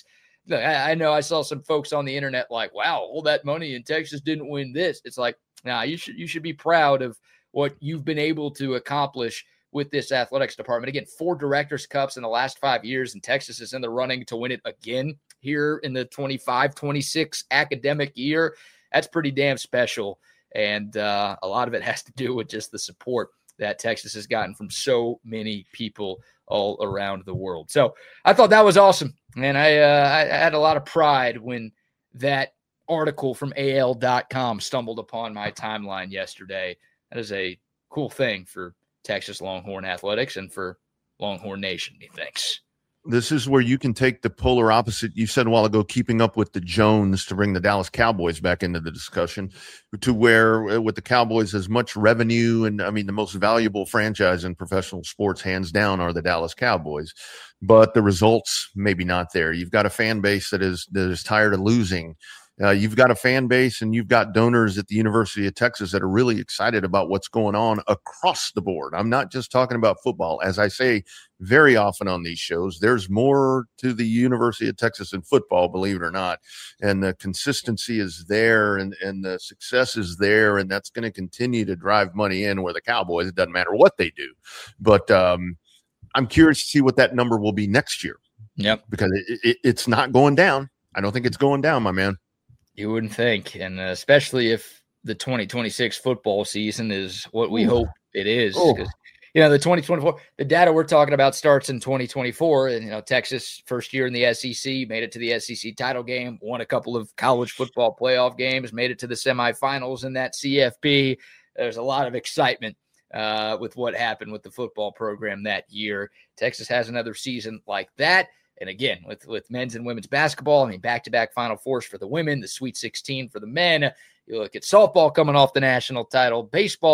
I know I saw some folks on the internet like, wow, all that money in Texas didn't win this. It's like, nah, you should you should be proud of what you've been able to accomplish with this athletics department. Again, four Directors' Cups in the last five years, and Texas is in the running to win it again here in the twenty-five twenty-six academic year. That's pretty damn special, and uh, a lot of it has to do with just the support that Texas has gotten from so many people all around the world. So I thought that was awesome. And I, uh, I had a lot of pride when that article from A L dot com stumbled upon my timeline yesterday. That is a cool thing for Texas Longhorn athletics and for Longhorn Nation, methinks. This is where you can take the polar opposite. You said a while ago, keeping up with the Jones to bring the Dallas Cowboys back into the discussion, to where with the Cowboys as much revenue and I mean the most valuable franchise in professional sports hands down are the Dallas Cowboys, but the results maybe not there. You've got a fan base that is that is tired of losing. Uh, you've got a fan base and you've got donors at the University of Texas that are really excited about what's going on across the board. I'm not just talking about football. As I say very often on these shows, there's more to the University of Texas than football, believe it or not. And the consistency is there and, and the success is there. And that's going to continue to drive money in where the Cowboys, it doesn't matter what they do. But um, I'm curious to see what that number will be next year. Yep. Because it, it, it's not going down. I don't think it's going down, my man. You wouldn't think, and uh, especially if the twenty twenty-six football season is what we Ooh. hope it is. Because, you know, the twenty twenty-four, the data we're talking about starts in twenty twenty-four. And, you know, Texas, first year in the S E C, made it to the S E C title game, won a couple of college football playoff games, made it to the semifinals in that C F P. There's a lot of excitement uh, with what happened with the football program that year. Texas has another season like that. And again, with, with men's and women's basketball, I mean, back-to-back Final Fours for the women, the Sweet sixteen for the men. You look at softball coming off the national title, baseball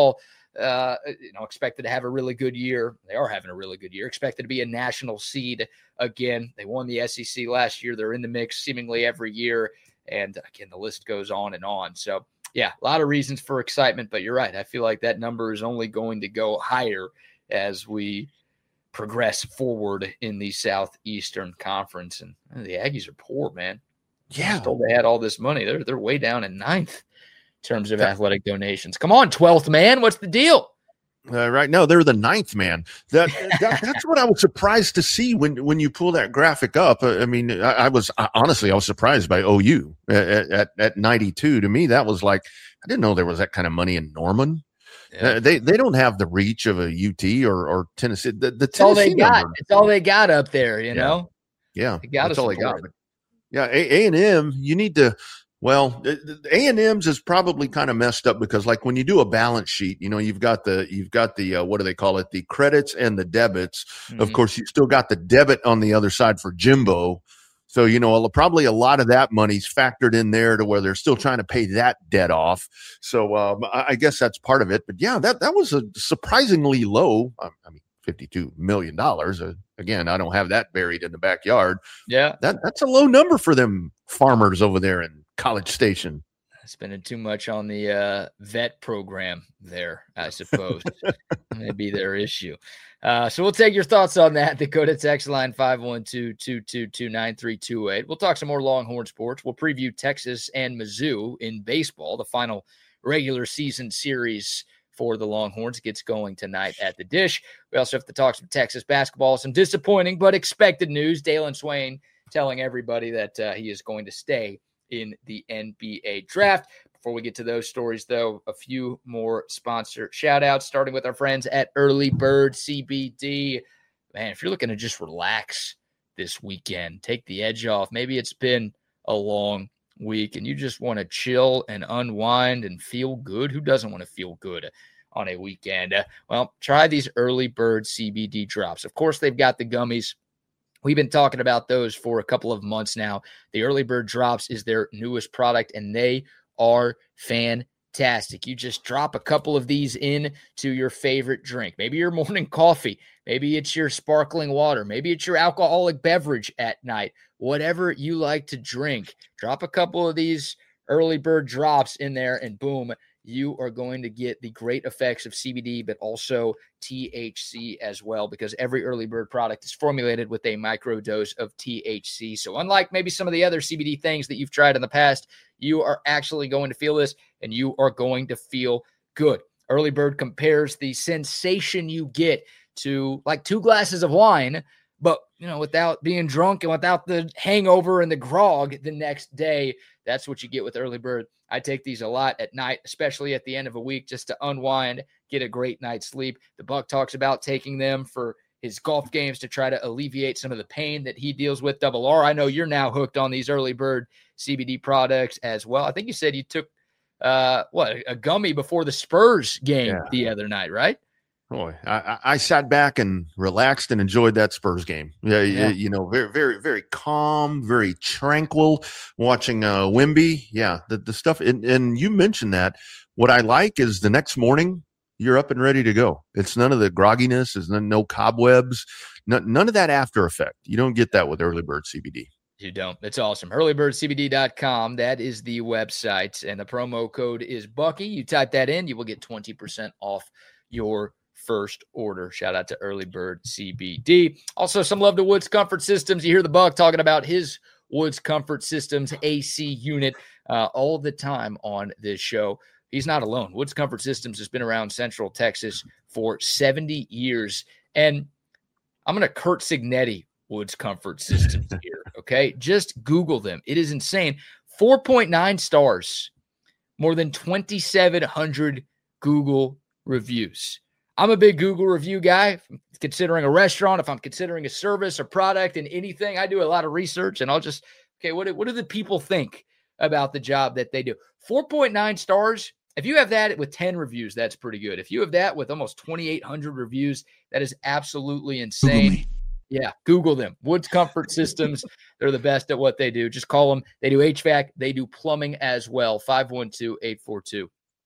uh, you know, expected to have a really good year. They are having a really good year. Expected to be a national seed again. They won the S E C last year. They're in the mix seemingly every year. And again, the list goes on and on. So, yeah, a lot of reasons for excitement. But you're right. I feel like that number is only going to go higher as we progress forward in the Southeastern Conference. And the Aggies are poor, man. Yeah. Still, they had all this money. They're they're way down in ninth in terms of that, athletic donations. Come on, twelfth man. What's the deal? Uh, right now, they're the ninth man. That, that that's what I was surprised to see when when you pull that graphic up. Uh, I mean, I, I was I, honestly I was surprised by O U at, at at ninety-two. To me, that was like I didn't know there was that kind of money in Norman. Yeah. Uh, they they don't have the reach of a U T or or Tennessee. The, the it's all Tennessee they got. number. It's all they got up there. You yeah. know. Yeah, they got that's all they got. But yeah, A and M, you need to. Well, A and M's is probably kind of messed up because, like, when you do a balance sheet, you know, you've got the you've got the uh, what do they call it? The credits and the debits. Mm-hmm. Of course, you still got the debit on the other side for Jimbo. So, you know, probably a lot of that money's factored in there to where they're still trying to pay that debt off. So, um, I guess that's part of it. But yeah, that that was a surprisingly low. I mean, fifty-two million dollars. Uh, again, I don't have that buried in the backyard. Yeah, that that's a low number for them farmers over there in College Station. Spending too much on the uh, vet program there, I suppose. Maybe their issue. Uh, so we'll take your thoughts on that. Dakota text line five one two, two two two, nine three two eight. We'll talk some more Longhorn sports. We'll preview Texas and Mizzou in baseball. The final regular season series for the Longhorns gets going tonight at the Dish. We also have to talk some Texas basketball, some disappointing but expected news. Dalen Swain telling everybody that uh, he is going to stay in the N B A draft. Before we get to those stories, though, a few more sponsor shout outs, starting with our friends at Early Bird C B D. Man, if you're looking to just relax this weekend, take the edge off. Maybe it's been a long week and you just want to chill and unwind and feel good. Who doesn't want to feel good on a weekend? Uh, well, try these Early Bird C B D drops. Of course, they've got the gummies. We've been talking about those for a couple of months now. The Early Bird Drops is their newest product, and they are fantastic. You just drop a couple of these in to your favorite drink. Maybe your morning coffee. Maybe it's your sparkling water. Maybe it's your alcoholic beverage at night. Whatever you like to drink, drop a couple of these Early Bird Drops in there, and boom, you are going to get the great effects of C B D, but also T H C as well, because every Early Bird product is formulated with a micro dose of T H C. So unlike maybe some of the other C B D things that you've tried in the past, you are actually going to feel this and you are going to feel good. Early Bird compares the sensation you get to like two glasses of wine, but, you know, without being drunk and without the hangover and the grog the next day. That's what you get with Early Bird. I take these a lot at night, especially at the end of a week, just to unwind, get a great night's sleep. The Buck talks about taking them for his golf games to try to alleviate some of the pain that he deals with. Double R, I know you're now hooked on these Early Bird C B D products as well. I think you said you took, uh, what, a gummy before the Spurs game yeah. the other night, right? Boy, I, I sat back and relaxed and enjoyed that Spurs game. Yeah, yeah. You, you know, very, very, very calm, very tranquil. Watching uh, Wemby, yeah, the the stuff. And, and you mentioned that. What I like is the next morning you're up and ready to go. It's none of the grogginess. There's none, no cobwebs. None, none of that after effect. You don't get that with Early Bird C B D. You don't. It's awesome. early bird c b d dot com. That is the website, and the promo code is Bucky. You type that in, you will get twenty percent off your first order. Shout out to Early Bird C B D. Also, some love to Woods Comfort Systems. You hear the Buck talking about his Woods Comfort Systems A C unit uh, all the time on this show. He's not alone. Woods Comfort Systems has been around Central Texas for seventy years. And I'm going to Kurt Signetti Woods Comfort Systems here, okay? Just Google them. It is insane. four point nine stars, more than twenty-seven hundred Google reviews. I'm a big Google review guy. If I'm considering a restaurant, if I'm considering a service or product and anything, I do a lot of research, and I'll just, okay, what do, what do the people think about the job that they do? four point nine stars. If you have that with ten reviews, that's pretty good. If you have that with almost twenty-eight hundred reviews, that is absolutely insane. Yeah, Google them. Woods Comfort Systems. They're the best at what they do. Just call them. They do H V A C. They do plumbing as well. five one two, eight four two,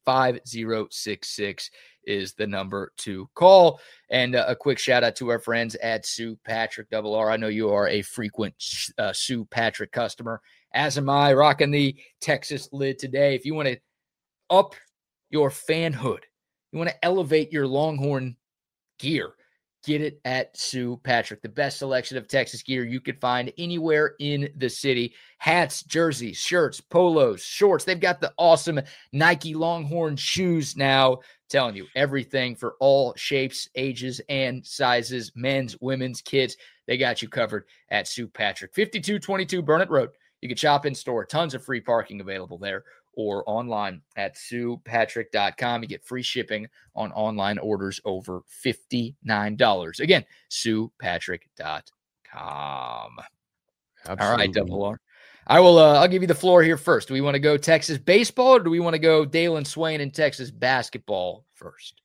five zero six six is the number to call. And uh, a quick shout out to our friends at Sue Patrick Double R. I know you are a frequent uh, Sue Patrick customer, as am I, rocking the Texas lid today. If you want to up your fanhood, you want to elevate your Longhorn gear, get it at Sue Patrick. The best selection of Texas gear you could find anywhere in the city. Hats, jerseys, shirts, polos, shorts. They've got the awesome Nike Longhorn shoes now. Telling you, everything for all shapes, ages, and sizes, men's, women's, kids. They got you covered at Sue Patrick. fifty-two twenty-two Burnett Road. You can shop in store. Tons of free parking available there, or online at sue patrick dot com. You get free shipping on online orders over fifty-nine dollars. Again, sue patrick dot com. Absolutely. All right, Double R. I will. Uh, I'll give you the floor here first. Do we want to go Texas baseball, or do we want to go Dalen Swain and Texas basketball first?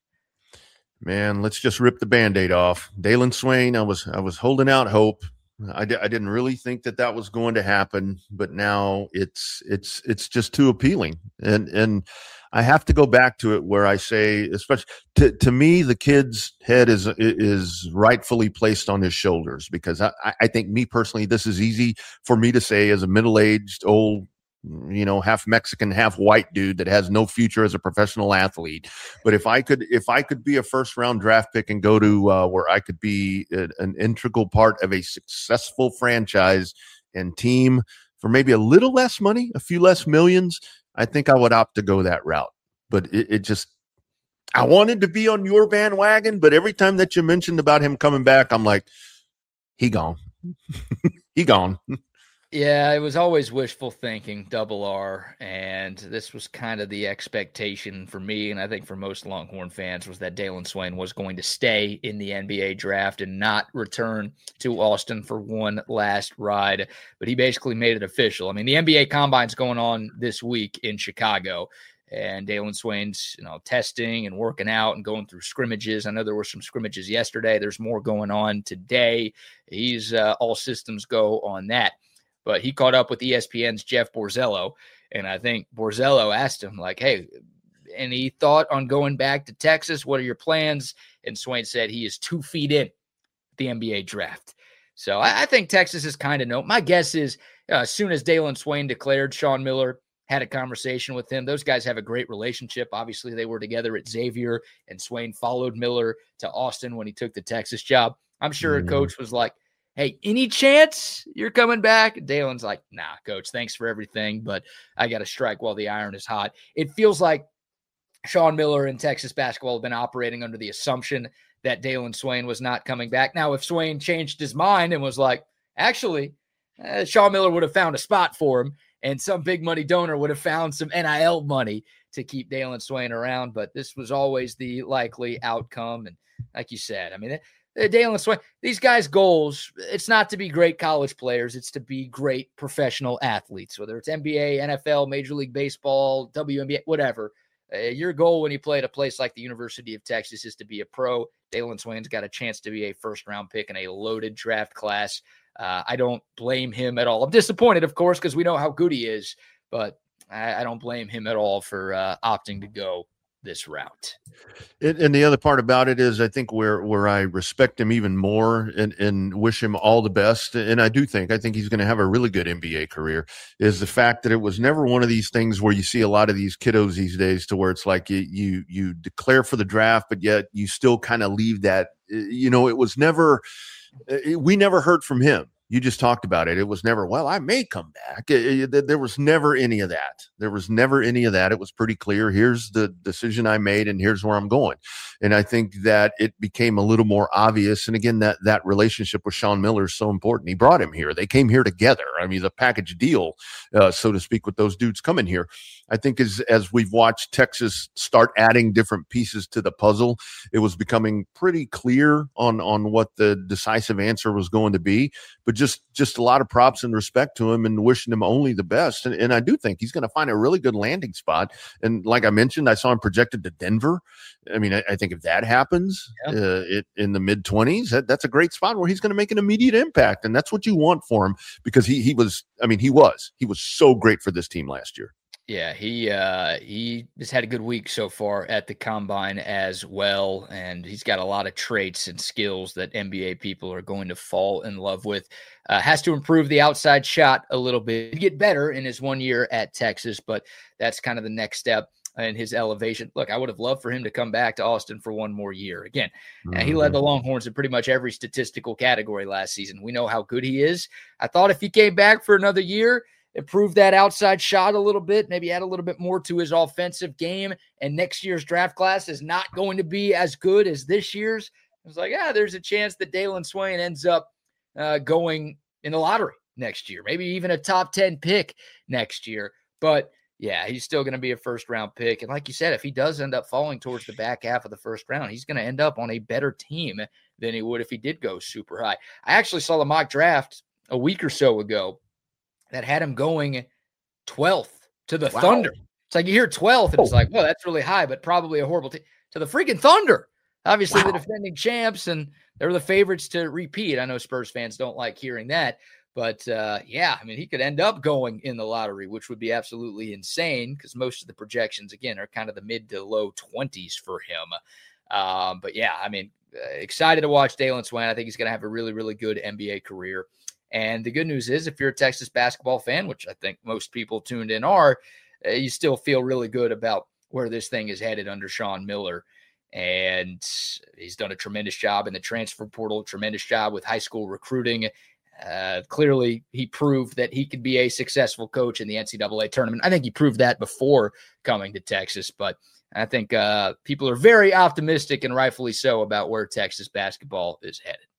Man, let's just rip the Band-Aid off. Dalen Swain, I was I was holding out hope. I, di- I didn't really think that that was going to happen, but now it's it's it's just too appealing, and and I have to go back to it where I say, especially to, to me, the kid's head is is rightfully placed on his shoulders, because I, I think me personally, this is easy for me to say as a middle-aged, old, you know, half Mexican, half white dude that has no future as a professional athlete. But if I could, if I could be a first round draft pick and go to uh, where I could be a, an integral part of a successful franchise and team for maybe a little less money, a few less millions, I think I would opt to go that route. But it, it just, I wanted to be on your bandwagon, but every time that you mentioned about him coming back, I'm like, he gone. he gone. Yeah, it was always wishful thinking, Double R, and this was kind of the expectation for me, and I think for most Longhorn fans, was that Dalen Swain was going to stay in the N B A draft and not return to Austin for one last ride, but he basically made it official. I mean, the N B A Combine's going on this week in Chicago, and Dalen Swain's, you know, testing and working out and going through scrimmages. I know there were some scrimmages yesterday. There's more going on today. He's uh, all systems go on that. But he caught up with E S P N's Jeff Borzello, and I think Borzello asked him, like, hey, any thought on going back to Texas? What are your plans? And Swain said he is two feet in the N B A draft. So I, I think Texas is kind of no. My guess is uh, as soon as Dalen Swain declared, Sean Miller had a conversation with him. Those guys have a great relationship. Obviously, they were together at Xavier, and Swain followed Miller to Austin when he took the Texas job. I'm sure mm-hmm. a coach was like, hey, any chance you're coming back? Dalen's like, nah, coach, thanks for everything, but I got to strike while the iron is hot. It feels like Sean Miller and Texas basketball have been operating under the assumption that Dalen Swain was not coming back. Now, if Swain changed his mind and was like, actually, uh, Sean Miller would have found a spot for him, and some big money donor would have found some N I L money to keep Dalen Swain around, but this was always the likely outcome. And like you said, I mean, it, Dalen Swain, these guys' goals, it's not to be great college players. It's to be great professional athletes, whether it's N B A, N F L, Major League Baseball, W N B A, whatever. Uh, your goal when you play at a place like the University of Texas is to be a pro. Dalen Swain's got a chance to be a first-round pick in a loaded draft class. Uh, I don't blame him at all. I'm disappointed, of course, because we know how good he is, but I, I don't blame him at all for uh, opting to go this route. And, and the other part about it is, I think where where I respect him even more and, and wish him all the best, and I do think I think he's going to have a really good N B A career, is the fact that it was never one of these things where you see a lot of these kiddos these days to where it's like you you, you declare for the draft, but yet you still kind of leave that, you know, it was never, we never heard from him. You just talked about it. It was never, well, I may come back. It, it, there was never any of that. There was never any of that. It was pretty clear. Here's the decision I made, and here's where I'm going. And I think that it became a little more obvious. And again, that that relationship with Sean Miller is so important. He brought him here. They came here together. I mean, the package deal, uh, so to speak, with those dudes coming here. I think as as we've watched Texas start adding different pieces to the puzzle, it was becoming pretty clear on on what the decisive answer was going to be. But just just a lot of props and respect to him, and wishing him only the best. And, and I do think he's going to find a really good landing spot. And like I mentioned, I saw him projected to Denver. I mean, I, I think if that happens yeah. uh, it, in the mid twenties, that, that's a great spot where he's going to make an immediate impact. And that's what you want for him, because he he was, I mean, he was, he was so great for this team last year. Yeah, he uh, he has had a good week so far at the combine as well, and he's got a lot of traits and skills that N B A people are going to fall in love with. Uh, has to improve the outside shot a little bit, get better in his one year at Texas, but that's kind of the next step in his elevation. Look, I would have loved for him to come back to Austin for one more year. Again, mm-hmm. he led the Longhorns in pretty much every statistical category last season. We know how good he is. I thought if he came back for another year, improve that outside shot a little bit, maybe add a little bit more to his offensive game, and next year's draft class is not going to be as good as this year's. I was like, ah, there's a chance that Dalen Swain ends up uh, going in the lottery next year, maybe even a top ten pick next year. But yeah, he's still going to be a first-round pick. And like you said, if he does end up falling towards the back half of the first round, he's going to end up on a better team than he would if he did go super high. I actually saw the mock draft a week or so ago that had him going twelfth to the wow. Thunder. It's like you hear twelfth, and it's like, well, that's really high, but probably a horrible team. To the freaking Thunder. Obviously, wow. the defending champs, and they're the favorites to repeat. I know Spurs fans don't like hearing that. But, uh, yeah, I mean, he could end up going in the lottery, which would be absolutely insane because most of the projections, again, are kind of the mid to low twenties for him. Um, but, yeah, I mean, uh, excited to watch Dalen Swain. I think he's going to have a really, really good N B A career. And the good news is if you're a Texas basketball fan, which I think most people tuned in are, uh, you still feel really good about where this thing is headed under Sean Miller. And he's done a tremendous job in the transfer portal, tremendous job with high school recruiting. Uh, clearly, he proved that he could be a successful coach in the N C double A tournament. I think he proved that before coming to Texas, but I think uh, people are very optimistic and rightfully so about where Texas basketball is headed.